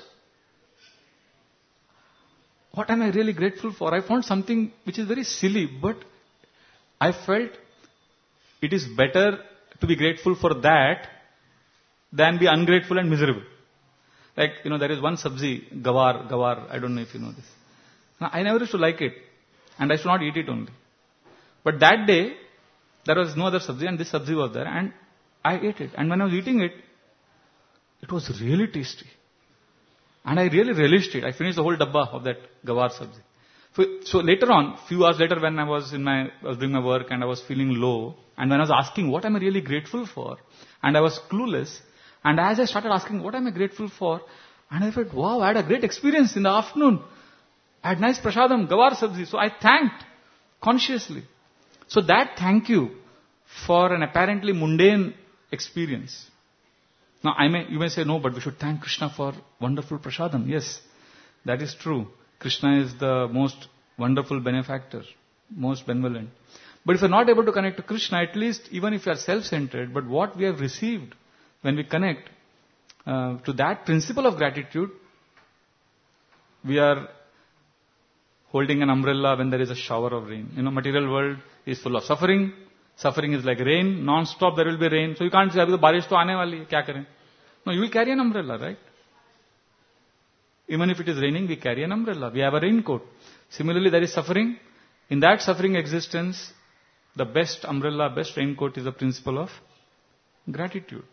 what am I really grateful for? I found something which is very silly, but I felt it is better to be grateful for that than be ungrateful and miserable. There is one sabzi, gawar, I don't know if you know this. Now, I never used to like it, and I should not eat it only. But that day, there was no other sabzi, and this sabzi was there, and I ate it. And when I was eating it, it was really tasty. And I really relished it. I finished the whole dabba of that gawar sabzi. So later on, few hours later when I was doing my work and I was feeling low, and when I was asking what am I really grateful for, and I was clueless, and as I started asking what am I grateful for, and I felt, wow, I had a great experience in the afternoon. I had nice prasadam, gawar sabzi. So I thanked consciously. So that thank you for an apparently mundane experience. Now you may say, no, but we should thank Krishna for wonderful prasadam. Yes, that is true. Krishna is the most wonderful benefactor, most benevolent. But if you are not able to connect to Krishna, at least even if you are self-centered, but what we have received when we connect to that principle of gratitude, we are holding an umbrella when there is a shower of rain. Material world is full of suffering. Suffering is like rain, non-stop there will be rain. So you can't say, abhi to barish to aane wali hai, kya kare? No, you will carry an umbrella, right? Even if it is raining, we carry an umbrella. We have a raincoat. Similarly, there is suffering. In that suffering existence, the best umbrella, best raincoat is the principle of gratitude.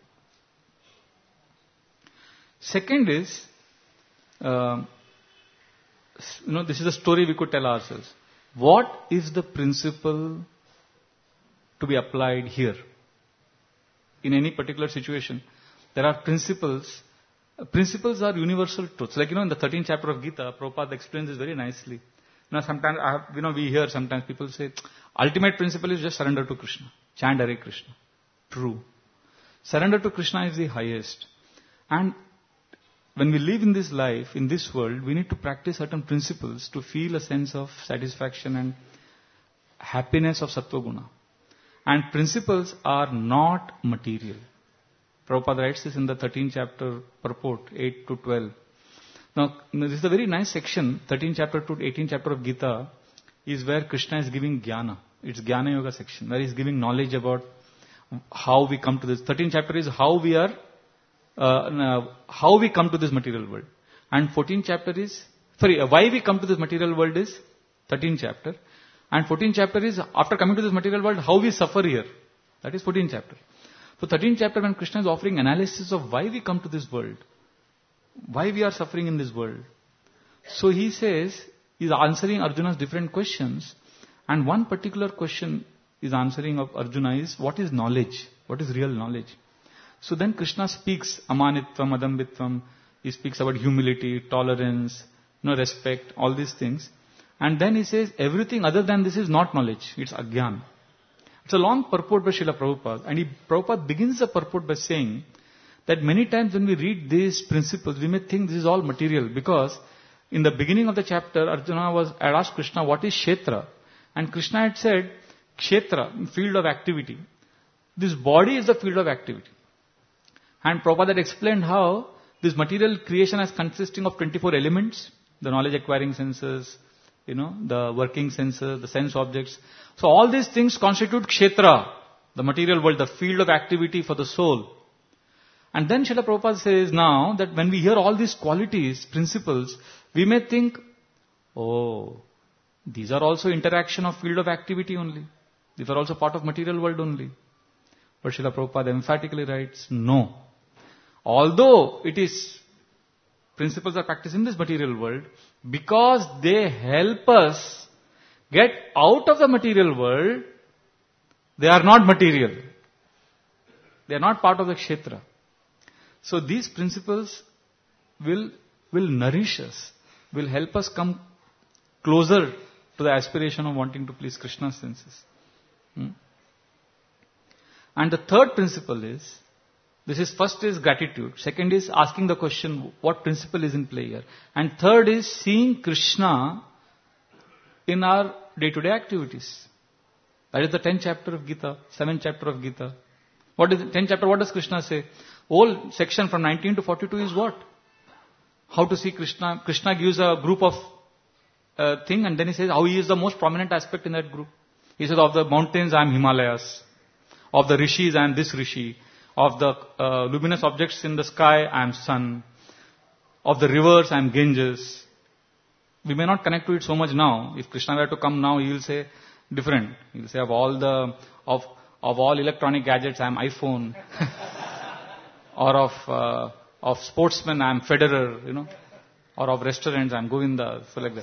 Second is, this is a story we could tell ourselves. what is the principle to be applied here? In any particular situation, there are principles. Principles are universal truths. Like, in the 13th chapter of Gita, Prabhupada explains this very nicely. Sometimes, we hear sometimes people say, ultimate principle is just surrender to Krishna. Chant Hare Krishna. True. Surrender to Krishna is the highest. And when we live in this life, in this world, we need to practice certain principles to feel a sense of satisfaction and happiness of Sattva Guna. And principles are not material. Prabhupada writes this in the 13th chapter purport, 8 to 12. Now, this is a very nice section, 13th chapter to 18th chapter of Gita, is where Krishna is giving jnana. It's Jnana Yoga section, where he's giving knowledge about how we come to this. 13th chapter is how we come to this material world. And 14th chapter is, why we come to this material world is 13th chapter. And 14th chapter is, after coming to this material world, how we suffer here. That is 14th chapter. So 13th chapter, when Krishna is offering analysis of why we come to this world, why we are suffering in this world. So he says, he's answering Arjuna's different questions. And one particular question is answering of Arjuna is, what is knowledge? What is real knowledge? So then Krishna speaks, amanitvam, adambitvam. He speaks about humility, tolerance, respect, all these things. And then he says, everything other than this is not knowledge. It's ajnana. It's a long purport by Srila Prabhupada. And Prabhupada begins the purport by saying that many times when we read these principles, we may think this is all material. Because in the beginning of the chapter, Arjuna had asked Krishna, what is Kshetra? And Krishna had said, Kshetra, field of activity. This body is the field of activity. And Prabhupada had explained how this material creation is consisting of 24 elements, the knowledge acquiring senses, the working senses, the sense objects. So all these things constitute Kshetra, the material world, the field of activity for the soul. And then Srila Prabhupada says now that when we hear all these qualities, principles, we may think, these are also interaction of field of activity only. These are also part of material world only. But Srila Prabhupada emphatically writes, no. Although principles are practiced in this material world, because they help us get out of the material world, they are not material. They are not part of the Kshetra. So these principles will nourish us, will help us come closer to the aspiration of wanting to please Krishna's senses. And the third principle is, first is gratitude. Second is asking the question, what principle is in play here? And third is seeing Krishna in our day-to-day activities. That is the 10th chapter of Gita, 7th chapter of Gita. What is the 10th chapter? What does Krishna say? Whole section from 19 to 42 is what? How to see Krishna. Krishna gives a group of thing, and then he says how he is the most prominent aspect in that group. He says, of the mountains I am Himalayas. Of the rishis I am this rishi. Of the luminous objects in the sky I am sun. Of the rivers I am Ganges. We may not connect to it so much now. If Krishna were to come now, he will say different. He will say of all electronic gadgets I am iPhone. Or of sportsmen I am Federer, Or of restaurants I am Govinda. So like that.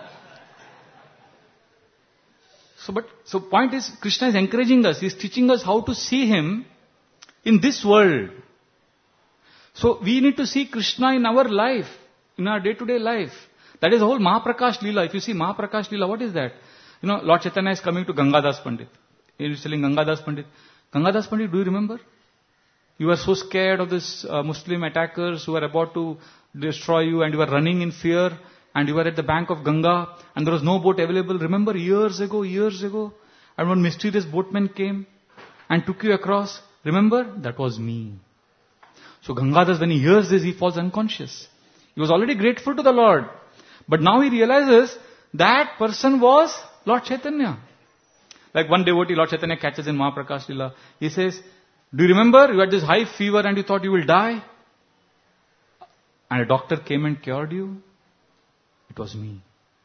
So point is, Krishna is encouraging us. He is teaching us how to see Him in this world. So we need to see Krishna in our life, in our day-to-day life. That is the whole Mahaprakash Leela. If you see Mahaprakash Leela, what is that? Lord Chaitanya is coming to Gangadas Pandit. He is telling Gangadas Pandit, Gangadas Pandit, do you remember? You were so scared of this Muslim attackers who were about to destroy you, and you were running in fear, and you were at the bank of Ganga, and there was no boat available. Remember years ago, and one mysterious boatman came and took you across. Remember? That was me. So Gangadas, when he hears this, he falls unconscious. He was already grateful to the Lord. But now he realizes that person was Lord Chaitanya. Like one devotee, Lord Chaitanya catches in Mahaprakash Leela. He says, do you remember you had this high fever and you thought you will die? And a doctor came and cured you? It was me.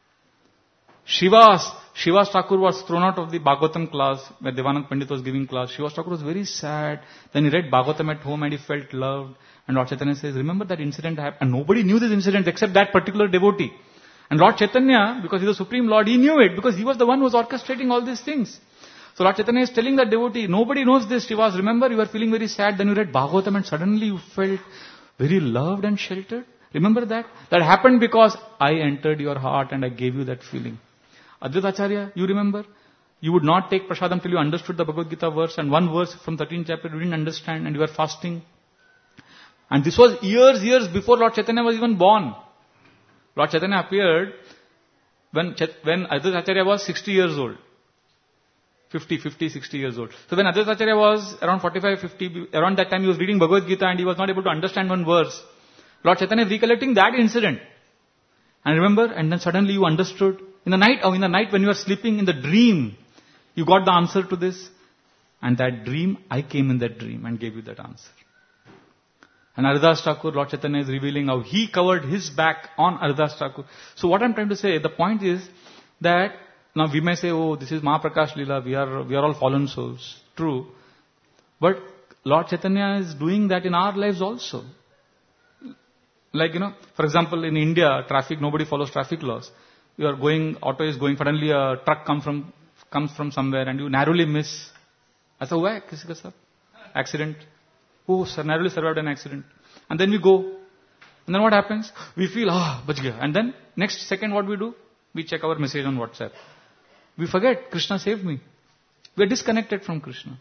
Srivas Thakur was thrown out of the Bhagavatam class where Devanand Pandit was giving class. Srivas Thakur was very sad. Then he read Bhagavatam at home and he felt loved. And Lord Chaitanya says, remember that incident happened? And nobody knew this incident except that particular devotee. And Lord Chaitanya, because he is the Supreme Lord, he knew it because he was the one who was orchestrating all these things. So Lord Chaitanya is telling that devotee, nobody knows this, Srivas. Remember, you were feeling very sad, then you read Bhagavatam and suddenly you felt very loved and sheltered. Remember that? That happened because I entered your heart and I gave you that feeling. Advaita Acharya, you remember? You would not take prasadam till you understood the Bhagavad Gita verse, and one verse from 13th chapter you didn't understand and you were fasting. And this was years before Lord Chaitanya was even born. Lord Chaitanya appeared when Advaita Acharya was 60 years old. 60 years old. So when Advaita Acharya was around 45, 50, around that time he was reading Bhagavad Gita and he was not able to understand one verse. Lord Chaitanya is recollecting that incident. And remember, and then suddenly you understood. In the night when you were sleeping, in the dream, you got the answer to this. And that dream, I came in that dream and gave you that answer. And Haridas Thakur, Lord Chaitanya is revealing how he covered his back on Haridas Thakur. So what I'm trying to say, the point is that, now we may say, oh, this is Mahaprakash Leela, we are all fallen souls. True. But Lord Chaitanya is doing that in our lives also. Like, for example, in India, traffic, nobody follows traffic laws. You are going, auto is going, suddenly a truck comes from somewhere and you narrowly miss. Aisa hua hai kisi ka saath? Accident. Oh, sir, narrowly survived an accident. And then we go. And then what happens? We feel, bach gaya. And then next second what we do? We check our message on WhatsApp. We forget, Krishna saved me. We are disconnected from Krishna.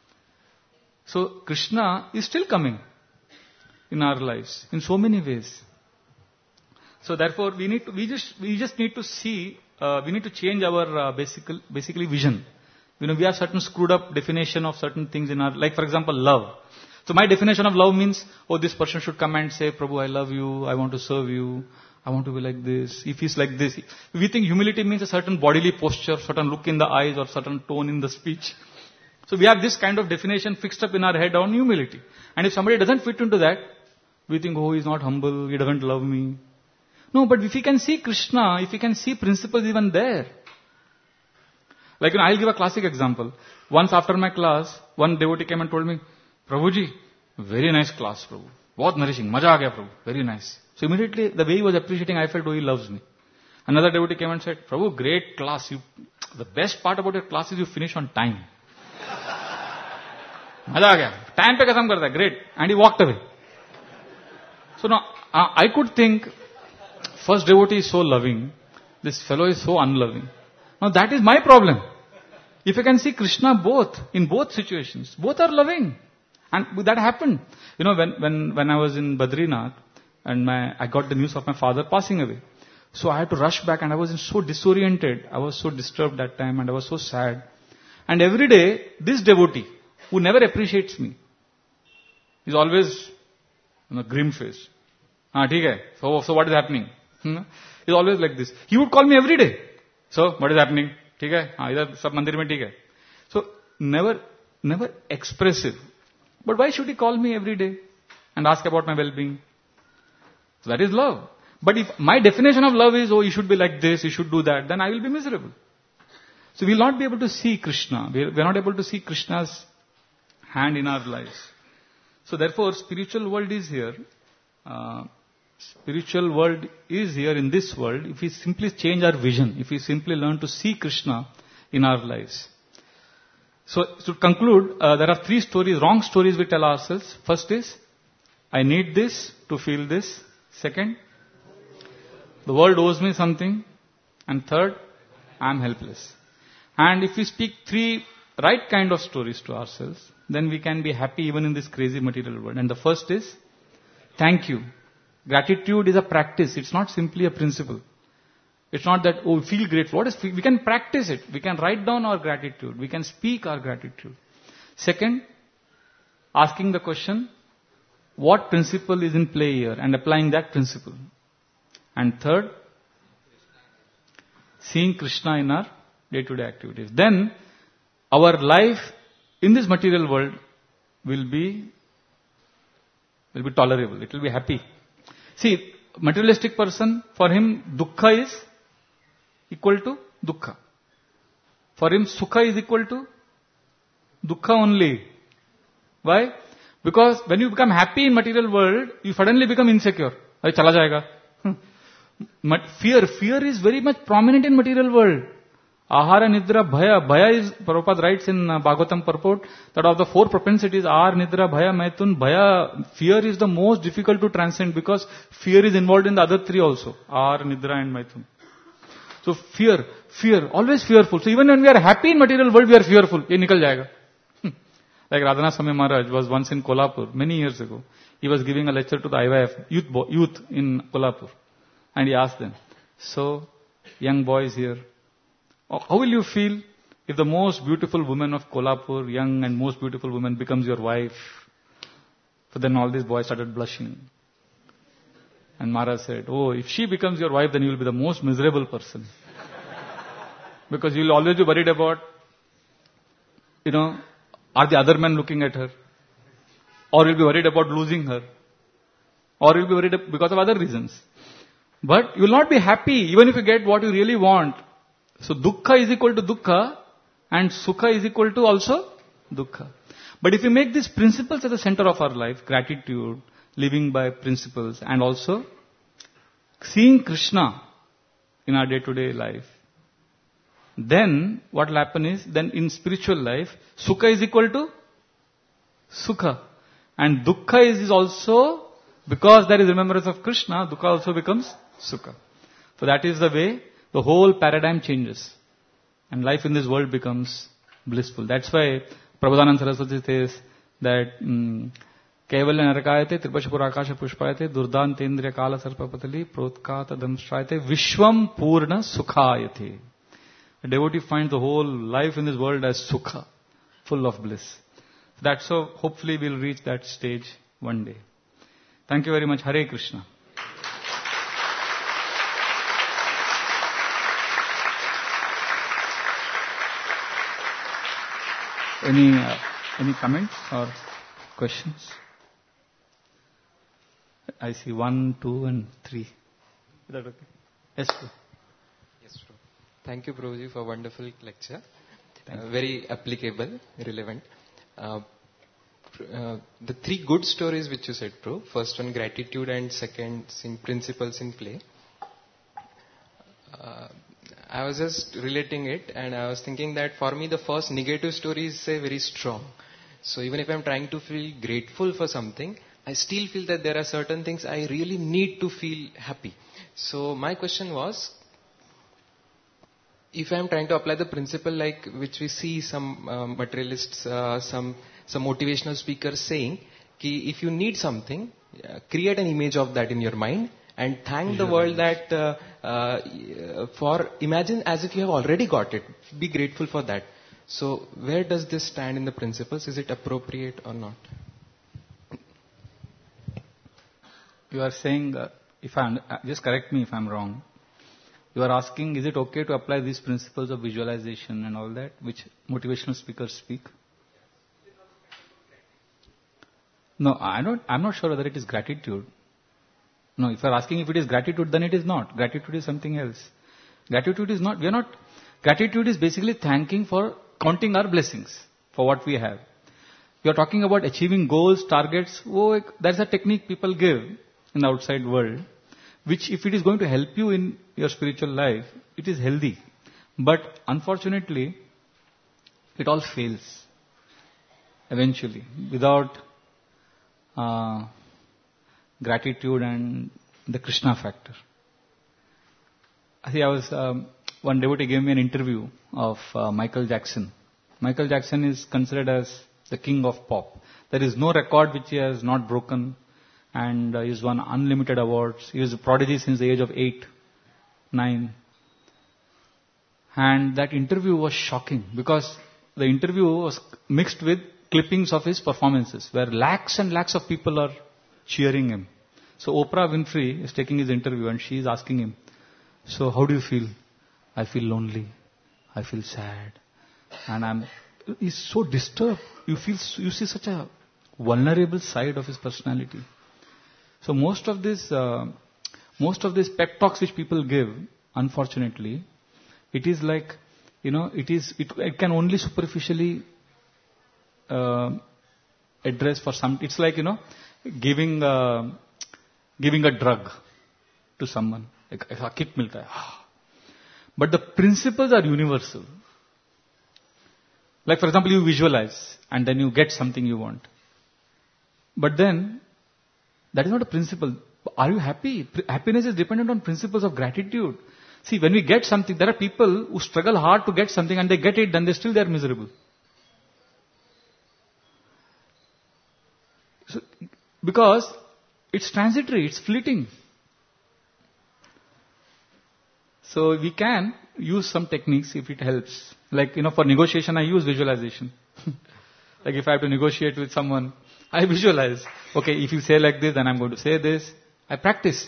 So Krishna is still coming in our lives in so many ways. So therefore we just need to see, we need to change our basically vision. We have certain screwed up definition of certain things in our, like for example love. So my definition of love means, this person should come and say, Prabhu, I love you, I want to serve you, I want to be like this. If he's like this, we think humility means a certain bodily posture, certain look in the eyes or certain tone in the speech. So we have this kind of definition fixed up in our head on humility. And if somebody doesn't fit into that, we think, he's not humble, he doesn't love me. No, but if we can see Krishna, if we can see principles even there. Like, I'll give a classic example. Once after my class, one devotee came and told me, Prabhuji, very nice class, Prabhu. Bahut nourishing, maja aa gaya, Prabhu. Very nice. So immediately, the way he was appreciating, I felt, he loves me. Another devotee came and said, Prabhu, great class. The best part about your class is you finish on time. Maja aa gaya. Time pe kasam karta hai, great. And he walked away. So now, I could think, first devotee is so loving, this fellow is so unloving. Now that is my problem. If I can see Krishna in both situations, both are loving. And that happened. When I was in Badrinath, and I got the news of my father passing away. So I had to rush back and I was so disoriented. I was so disturbed that time and I was so sad. And every day, this devotee, who never appreciates me, is always grim face. Theek hai. So what is happening? He's always like this. He would call me every day. So what is happening? Theek hai. Idhar sab mandir mein theek hai. So never expressive. But why should he call me every day and ask about my well-being? So that is love. But if my definition of love is, you should be like this, you should do that, then I will be miserable. So we will not be able to see Krishna. We are not able to see Krishna's hand in our lives. So therefore, spiritual world is here. Spiritual world is here in this world if we simply change our vision, if we simply learn to see Krishna in our lives. So to conclude, there are three wrong stories we tell ourselves. First is, I need this to feel this. Second, the world owes me something. And third, I am helpless. And if we speak three right kind of stories to ourselves, then we can be happy even in this crazy material world. And the first is, thank you. Gratitude is a practice. It's not simply a principle. It's not that, feel grateful. What is feel? We can practice it. We can write down our gratitude. We can speak our gratitude. Second, asking the question, what principle is in play here? And applying that principle. And third, seeing Krishna in our day-to-day activities. Then, our life in this material world will be tolerable. It will be happy. See, materialistic person, for him, dukkha is equal to dukkha. For him, sukha is equal to dukkha only. Why? Because when you become happy in material world, you suddenly become insecure. Chala jayega. Fear is very much prominent in material world. Ahara, Nidra, Bhaya. Bhaya is, Prabhupada writes in Bhagavatam purport, that of the 4 propensities, Ahar, Nidra, Bhaya, Maitun, Bhaya, fear is the most difficult to transcend because fear is involved in the other 3 also. Ahar, Nidra and Maitun. So fear, always fearful. So even when we are happy in material world, we are fearful. Ye nikal jayega. Like Radhanath Swami Maharaj was once in Kolhapur, many years ago. He was giving a lecture to the IYF, youth in Kolhapur. And he asked them, so, young boys here, how will you feel if the most beautiful woman of Kolhapur, young and most beautiful woman, becomes your wife? So then all these boys started blushing. And Maharaj said, oh, if she becomes your wife, then you will be the most miserable person. Because you will always be worried about, are the other men looking at her? Or you'll be worried about losing her? Or you'll be worried because of other reasons. But you will not be happy even if you get what you really want. So dukkha is equal to dukkha and sukha is equal to also dukkha. But if you make these principles at the center of our life, gratitude, living by principles, and also seeing Krishna in our day-to-day life, then what will happen is, then in spiritual life, sukha is equal to sukha. And dukkha is also, because there is remembrance of Krishna, dukkha also becomes sukha. So that is the way the whole paradigm changes. And life in this world becomes blissful. That's why Prabodhananda Saraswati says that Kaivalya narakayate, Tripashapura akasha pushpayate, Durdantendriya kala sarpapatali, Protkata damstrayate, Vishwam purna sukhayate. A devotee finds the whole life in this world as sukha, full of bliss. That's how hopefully we'll reach that stage one day. Thank you very much. Hare Krishna. Any comments or questions? I see 1, 2 and 3. Is that okay? Yes, sir. Yes, bro. Thank you, Prabhuji, for a wonderful lecture. Very applicable, relevant. The 3 good stories which you said, bro. First one, gratitude, and second, principles in play. I was just relating it, and I was thinking that for me the first negative story is very strong. So even if I'm trying to feel grateful for something, I still feel that there are certain things I really need to feel happy. So my question was, if I'm trying to apply the principle like which we see some materialists, some motivational speakers saying, ki if you need something, create an image of that in your mind and thank the world that imagine as if you have already got it. Be grateful for that. So where does this stand in the principles? Is it appropriate or not? You are saying, just correct me if I'm wrong. You are asking, is it okay to apply these principles of visualization and all that, which motivational speakers speak? No, I'm not sure whether it is gratitude. No, if you are asking if it is gratitude, then it is not. Gratitude is something else. Gratitude is not, gratitude is basically thanking for, counting our blessings for what we have. You are talking about achieving goals, targets. Oh, that's a technique people give in the outside world, which if it is going to help you in your spiritual life, it is healthy. But unfortunately, it all fails eventually without gratitude and the Krishna factor. One devotee gave me an interview of Michael Jackson. Michael Jackson is considered as the king of pop. There is no record which he has not broken, and he's won unlimited awards. He was a prodigy since the age of 8, 9. And that interview was shocking because the interview was mixed with clippings of his performances where lakhs and lakhs of people are cheering him. So Oprah Winfrey is taking his interview and she is asking him, so how do you feel? I feel lonely. I feel sad. And he's so disturbed. You see such a vulnerable side of his personality. So most of these pep talks which people give, unfortunately, it is like, it can only superficially address for some. It's like giving a drug to someone. ऐसा kick मिलता है. But the principles are universal. Like for example, you visualize and then you get something you want. But then, that is not a principle. Are you happy? Happiness is dependent on principles of gratitude. See, when we get something, there are people who struggle hard to get something and they get it, then they are miserable. So, because it's transitory, it's fleeting. So we can use some techniques if it helps. Like, for negotiation I use visualization. Like if I have to negotiate with someone, I visualize. Okay, if you say like this, then I'm going to say this. I practice.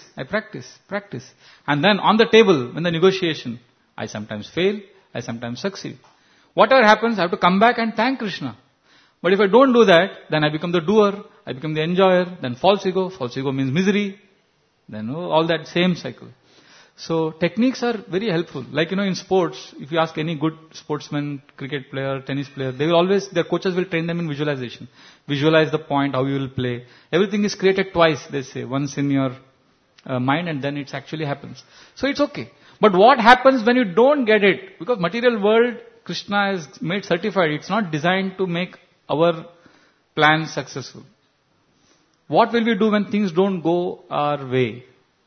And then on the table, when the negotiation, I sometimes fail, I sometimes succeed. Whatever happens, I have to come back and thank Krishna. But if I don't do that, then I become the doer, I become the enjoyer, then false ego means misery, then all that same cycle. So techniques are very helpful. Like, in sports, if you ask any good sportsman, cricket player, tennis player, their coaches will train them in visualization. Visualize the point, how you will play. Everything is created twice, they say. Once in your mind and then it actually happens. So it's okay. But what happens when you don't get it? Because material world, Krishna has made certified. It's not designed to make our plans successful. What will we do when things don't go our way?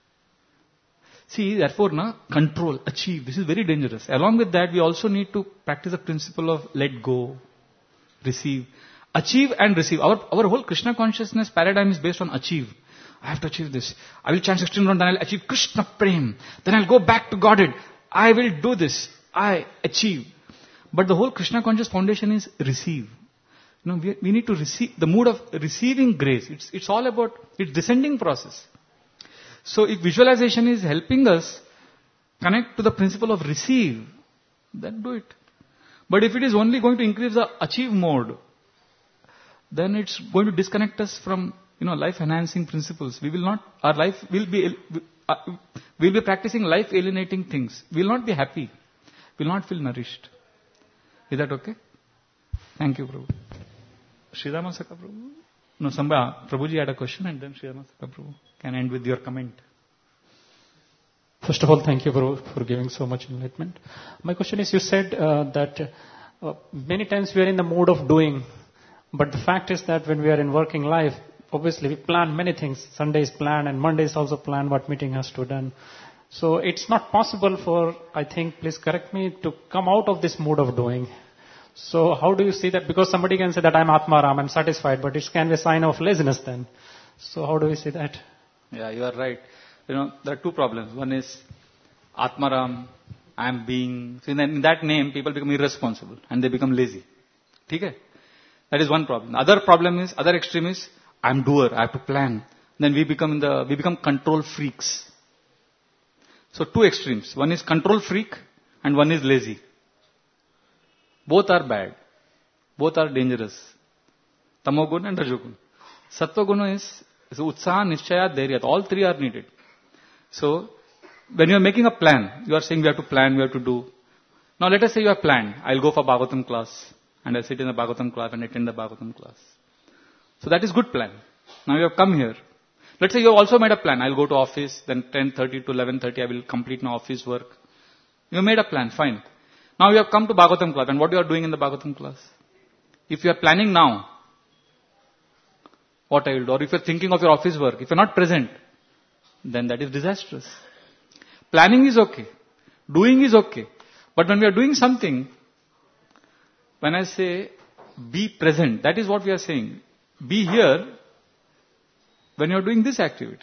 See, therefore, control, achieve. This is very dangerous. Along with that, we also need to practice the principle of let go, receive. Achieve and receive. Our whole Krishna consciousness paradigm is based on achieve. I have to achieve this. I will chant 16 rounds, then I'll achieve Krishna Prem. Then I'll go back to Godhead. I will do this. I achieve. But the whole Krishna conscious foundation is receive. We need to receive, the mood of receiving grace. It's all about, it's descending process. So if visualization is helping us connect to the principle of receive, then do it. But if it is only going to increase the achieve mode, then it's going to disconnect us from, life enhancing principles. We'll be practicing life alienating things. We'll not be happy. We'll not feel nourished. Is that okay? Thank you, Prabhu. Sridhama Saka Prabhu? No, Prabhuji had a question and then Sridhama Saka Prabhu can end with your comment. First of all, thank you for giving so much enlightenment. My question is, you said that many times we are in the mood of doing, but the fact is that when we are in working life, obviously we plan many things. Sunday is planned and Monday is also planned what meeting has to done. So it's not possible for, I think, please correct me, to come out of this mood of doing. So how do you see that? Because somebody can say that I'm Atmaram, I'm satisfied, but it can be a sign of laziness then. So how do we see that? Yeah, you are right. There are two problems. One is Atmaram, I'm being. So in that name, people become irresponsible and they become lazy. Okay? That is one problem. The other problem is, other extreme is, I'm doer, I have to plan. Then we become control freaks. So two extremes. One is control freak and one is lazy. Both are bad. Both are dangerous. Tamogun and Rajogun. Sattvagun is Utsaha, Nishchaya, Dhairya. All three are needed. So, when you are making a plan, you are saying we have to plan, we have to do. Now let us say you have planned. I'll go for Bhagavatam class. And I'll sit in the Bhagavatam class and attend the Bhagavatam class. So that is good plan. Now you have come here. Let's say you have also made a plan. I'll go to office, then 10:30 to 11:30 I will complete my office work. You made a plan, fine. Now you have come to Bhagavatam class, and what you are doing in the Bhagavatam class? If you are planning now, what I will do, or if you are thinking of your office work, if you are not present, then that is disastrous. Planning is okay. Doing is okay. But when we are doing something, when I say be present, that is what we are saying. Be here when you are doing this activity.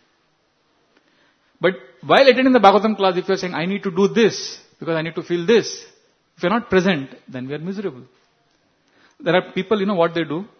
But while attending the Bhagavatam class, if you are saying, I need to do this, because I need to feel this, if you are not present, then we are miserable. There are people, what they do?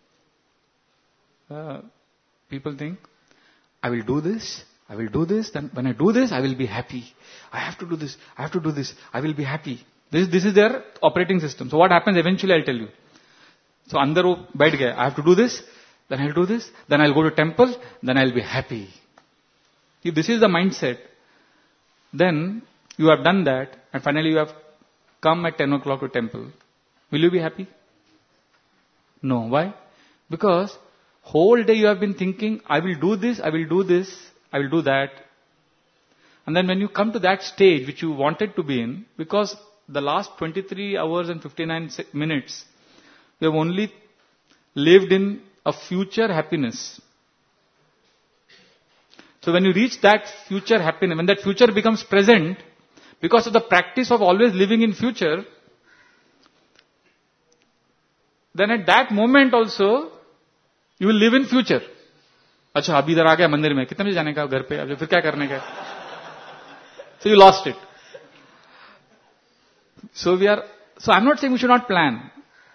People think, I will do this, then when I do this, I will be happy. I have to do this, I will be happy. This is their operating system. So what happens eventually, I'll tell you. So andar wo baith gaya, I have to do this, then I'll do this, then I'll go to temple, then I'll be happy. If this is the mindset, then you have done that, and finally you have come at 10 o'clock to temple. Will you be happy? No. Why? Because whole day you have been thinking, I will do this, I will do this, I will do that. And then when you come to that stage which you wanted to be in, because the last 23 hours and 59 minutes, you have only lived in a future happiness. So when you reach that future happiness, when that future becomes present, because of the practice of always living in future, then at that moment also, you will live in future. अच्छा अभी इधर आ गया मंदिर में, कितने बजे जाने का घर पे, अब फिर क्या करने का? So you lost it. So I'm not saying we should not plan.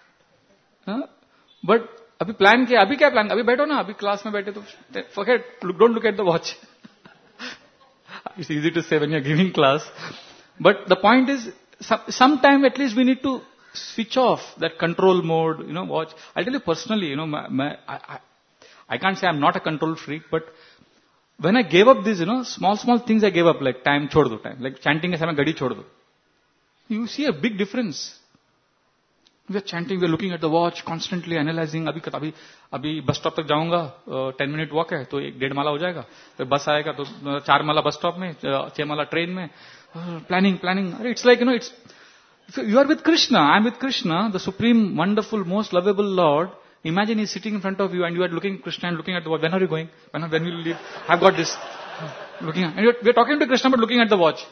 But अभी plan किया, अभी क्या plan? अभी बैठो ना, अभी क्लास में बैठे तो forget, don't look at the watch. It's easy to say when you're giving class. But the point is, sometime at least we need to switch off that control mode, watch. I'll tell you personally, I can't say I'm not a control freak, but when I gave up these, small things I gave up, like time, chhod do time. Like chanting ke samay gadi chhod do. You see a big difference. We are chanting, we are looking at the watch, constantly analyzing. अभी bus stop तक जाऊंगा, 10 minute walk है, तो 1.5 माला हो जाएगा. फिर बस आएगा, तो 4 माला bus stop में, 6 माला train में. Planning. It's like, if you are with Krishna, I'm with Krishna, the supreme, wonderful, most lovable Lord. Imagine he's sitting in front of you and you are looking at Krishna and looking at the watch. When are you going? When will you leave? I've got this. Looking at, and we're talking to Krishna but looking at the watch.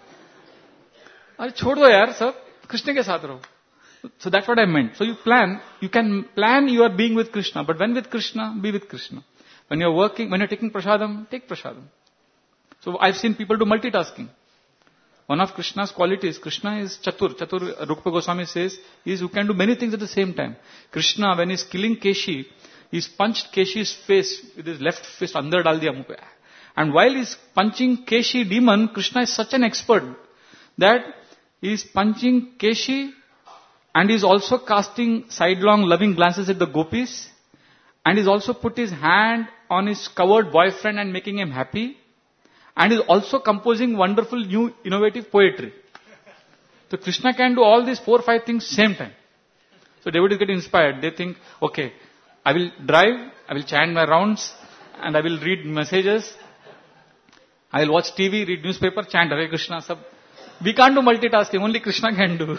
अरे छोड़ दो यार सब, कृष्ण के साथ रहो. So that's what I meant. So you can plan you are being with Krishna, but when with Krishna, be with Krishna. When you're working, when you're taking prasadam, take prasadam. So I've seen people do multitasking. One of Krishna's qualities, Krishna is Chatur. Rupa Goswami says, is who can do many things at the same time. Krishna, when he's killing Keshi, he's punched Keshi's face with his left fist, andar dal diya muh pe. And while he's punching Keshi demon, Krishna is such an expert that he's punching Keshi and he's also casting sidelong loving glances at the gopis, and he's also put his hand on his covered boyfriend and making him happy. And is also composing wonderful new innovative poetry. So Krishna can do all these 4 or 5 things same time. So devotees get inspired. They think, okay, I will drive, I will chant my rounds, and I will read messages. I will watch TV, read newspaper, chant Hare Krishna. Sab. We can't do multitasking, only Krishna can do.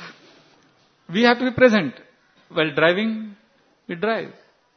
We have to be present. While driving, we drive.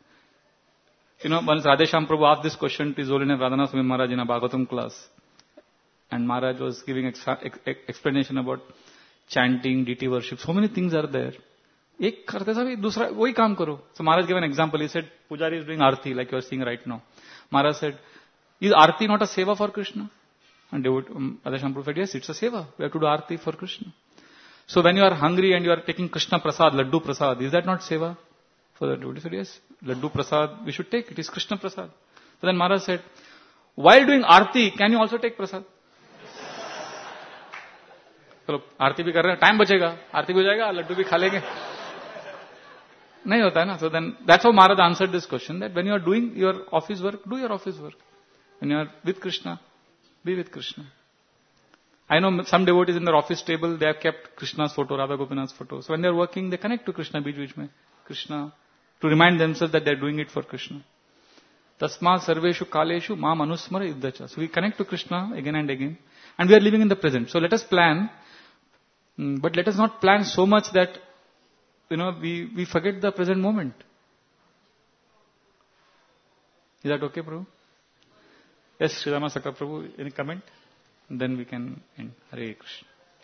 Once Radhesham Prabhu asked this question to His Holiness Radhanath Swami Maharaj in a Bhagavatam class. And Maharaj was giving explanation about chanting, deity worship. So many things are there. Ek karte sabhi, dusra, wohi kaam karo. So Maharaj gave an example. He said, Pujari is doing arti like you are seeing right now. Maharaj said, is arti not a seva for Krishna? And Radhesham Prabhu said, yes, it's a seva. We have to do arti for Krishna. So when you are hungry and you are taking Krishna Prasad, Laddu Prasad, is that not seva? So the devotee said, yes, Laddu Prasad, we should take. It is Krishna Prasad. So then Maharaj said, while doing Aarti, can you also take Prasad? चलो आरती भी कर रहे हैं, time बचेगा, आरती भी हो जाएगा, लड्डू भी खा लेंगे. नहीं होता है ना. So then that's how Maharaj answered this question, that when you are doing your office work, do your office work. When you are with Krishna, be with Krishna. I know some devotees in their office table, they have kept Krishna's photo, Radha Gopinath's photo. So when they are working, they connect to Krishna, beech mein. Krishna, to remind themselves that they are doing it for Krishna. Tasma sarveshu kaleshu ma manusmara iddacha. So we connect to Krishna again and again. And we are living in the present. So let us plan. But let us not plan so much that, we forget the present moment. Is that okay, Prabhu? Yes, Sridhama Sakra Prabhu, any comment? Then we can end. Hare Krishna.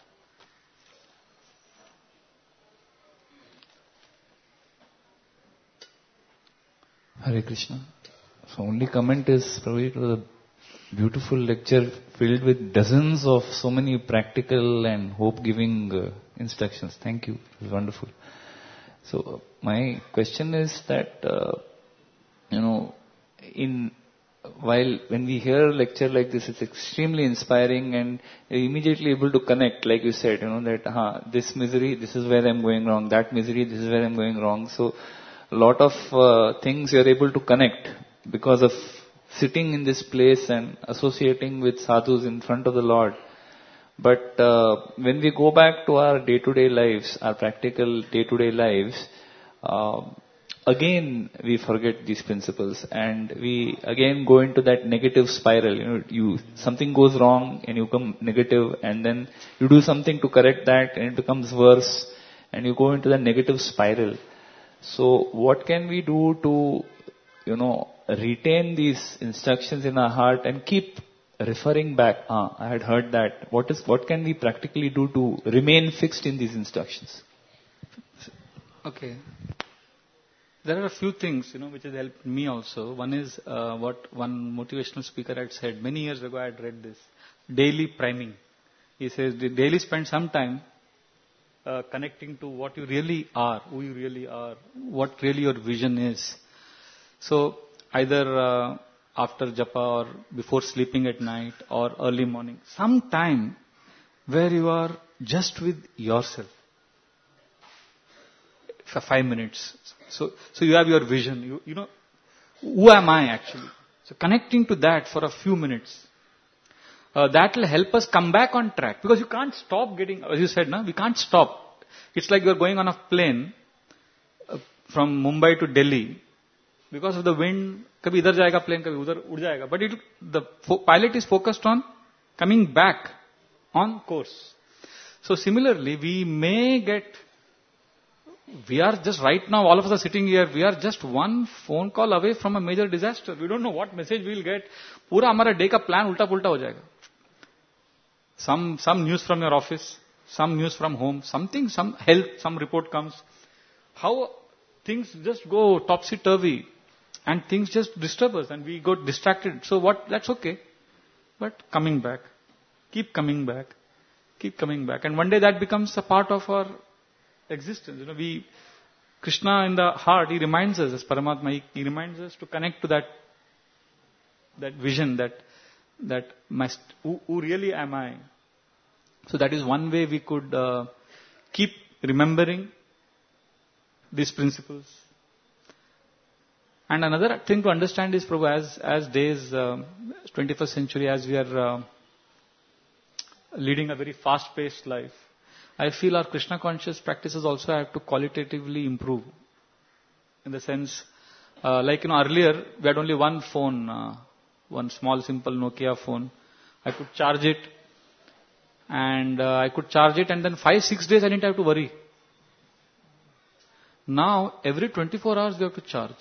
Hare Krishna. So only comment is, Prabhu, it was a beautiful lecture filled with dozens of so many practical and hope-giving instructions. Thank you. It was wonderful. So my question is that, when we hear a lecture like this, it's extremely inspiring and immediately able to connect, like you said, that this misery, this is where I'm going wrong, that misery, this is where I'm going wrong. So a lot of things you're able to connect because of sitting in this place and associating with sadhus in front of the Lord. But when we go back to our day-to-day lives, our practical day-to-day lives, again we forget these principles and we again go into that negative spiral. Something goes wrong and you come negative, and then you do something to correct that and it becomes worse and you go into the negative spiral. So what can we do to, retain these instructions in our heart and keep referring back? I had heard that. What can we practically do to remain fixed in these instructions? Okay. There are a few things, which has helped me also. One is what one motivational speaker had said. Many years ago I had read this. Daily priming. He says, daily spend some time connecting to what you really are, who you really are, what really your vision is. So either after japa or before sleeping at night or early morning, some time where you are just with yourself for 5 minutes. So you have your vision. You know, who am I actually? So connecting to that for a few minutes. That will help us come back on track, because you can't stop getting, as you said, we can't stop. It's like you're going on a plane from Mumbai to Delhi. Because of the wind, kabhi idhar jayega plane, kabhi udhar ud jayega. But the pilot is focused on coming back on course. So similarly, we are just right now, all of us are sitting here, we are just one phone call away from a major disaster. We don't know what message we will get. Pura hamara day ka plan ulta pulta ho jayega. Some news from your office, some news from home, something, some health, some report comes. How things just go topsy-turvy and things just disturb us and we got distracted. So that's okay. But coming back, keep coming back. And one day that becomes a part of our existence. Krishna in the heart, he reminds us, as Paramatma, he reminds us to connect to that vision, who really am I? So that is one way we could keep remembering these principles. And another thing to understand is, Prabhu, as days, 21st century, as we are leading a very fast-paced life, I feel our Krishna conscious practices also have to qualitatively improve. In the sense, earlier we had only one phone, one small simple Nokia phone. I could charge it and then 5-6 days I didn't have to worry. Now every 24 hours we have to charge.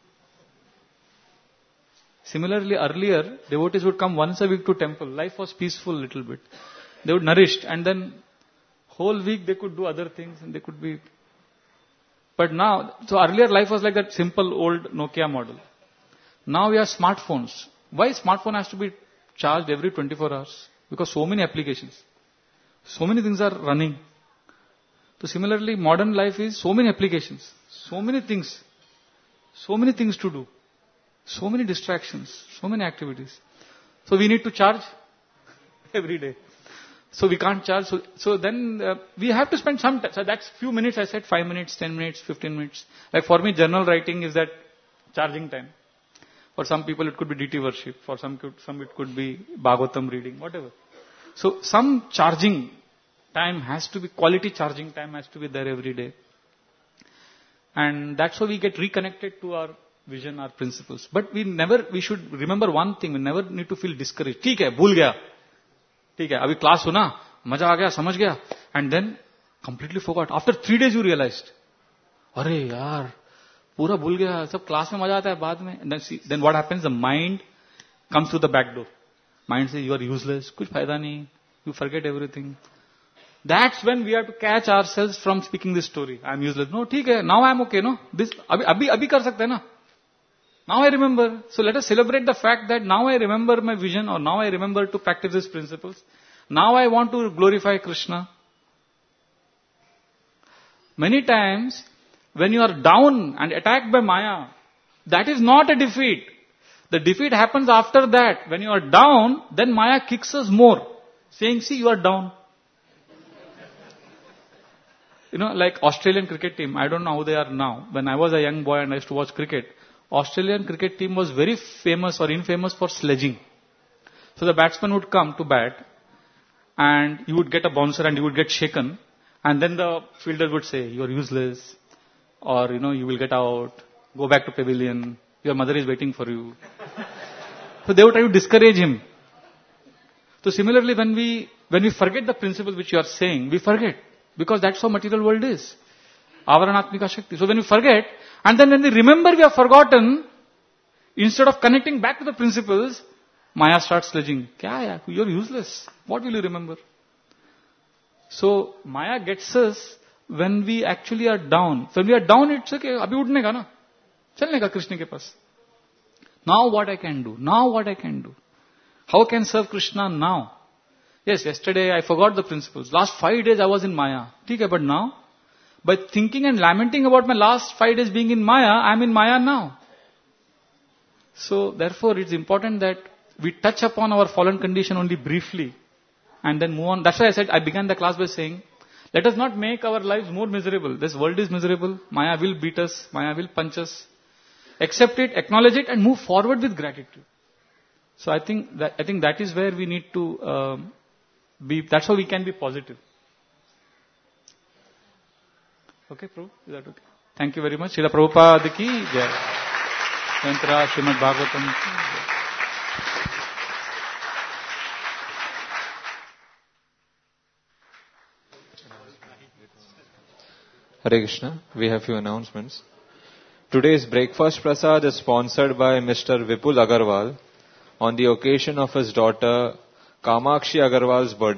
Similarly, earlier devotees would come once a week to temple. Life was peaceful a little bit. They would nourished, and then whole week they could do other things and they could be. But now, so earlier life was like that simple old Nokia model. Now we have smartphones. Why smartphone has to be charged every 24 hours? Because so many applications. So many things are running. So similarly, modern life is so many applications. So many things. So many things to do. So many distractions. So many activities. So we need to charge every day. So we can't charge. So then we have to spend some time. So that's few minutes. I said 5 minutes, 10 minutes, 15 minutes. Like for me, journal writing is that charging time. For some people it could be DT worship. For some it could be Bhagavatam reading, whatever. So some charging time has to be, quality charging time has to be there every day. And that's how we get reconnected to our vision, our principles. But we should remember one thing. We never need to feel discouraged. ठीक है, भूल गया. ठीक है, अभी class हुआ, मजा आ गया, समझ गया. And then completely forgot. After 3 days you realized, अरे यार, पूरा भूल गया, सब क्लास में मजा आता है बाद में. Then what happens? The mind comes through the back door. Mind says, you are useless, कुछ फायदा नहीं, you forget everything. That's when we have to catch ourselves from speaking this story. I am useless. No, ठीक है, now I am okay, no? This, अभी कर सकते हैं ना? Now I remember. So let us celebrate the fact that now I remember my vision, or now I remember to practice these principles. Now I want to glorify Krishna. Many times, when you are down and attacked by Maya, that is not a defeat. The defeat happens after that. When you are down, then Maya kicks us more, saying, see, you are down. Like Australian cricket team, I don't know how they are now. When I was a young boy and I used to watch cricket, Australian cricket team was very famous or infamous for sledging. So the batsman would come to bat and you would get a bouncer and you would get shaken, and then the fielder would say, you are useless, or you will get out, Go back to pavilion. Your mother is waiting for you. So they would try to discourage him. So similarly, when we forget the principle which you are saying, we forget. Because that's how material world is. Avaranatmika Shakti. So when we forget, and then when we remember we have forgotten, instead of connecting back to the principles, Maya starts sledging. Kya hai? You're useless. What will you remember? So Maya gets us when we actually are down. When we are down, it's okay. Abhi udne ka na. Chalne ka Krishna ke paas. Now what I can do? Now what I can do? How can serve Krishna now? Yes, yesterday I forgot the principles. Last 5 days I was in Maya. Okay, but now, by thinking and lamenting about my last 5 days being in Maya, I am in Maya now. So therefore it's important that we touch upon our fallen condition only briefly and then move on. That's why I began the class by saying, let us not make our lives more miserable. This world is miserable. Maya will beat us. Maya will punch us. Accept it, acknowledge it and move forward with gratitude. So I think that is where we need to be, that's how we can be positive. Okay, Prabhu? Is that okay? Thank you very much. Srila Prabhupada ki jai. Yantra Srimad Bhagavatam ki jai. Hare Krishna. We have few announcements. Today's breakfast prasad is sponsored by Mr. Vipul Agarwal on the occasion of his daughter Kamakshi Agarwal's birthday.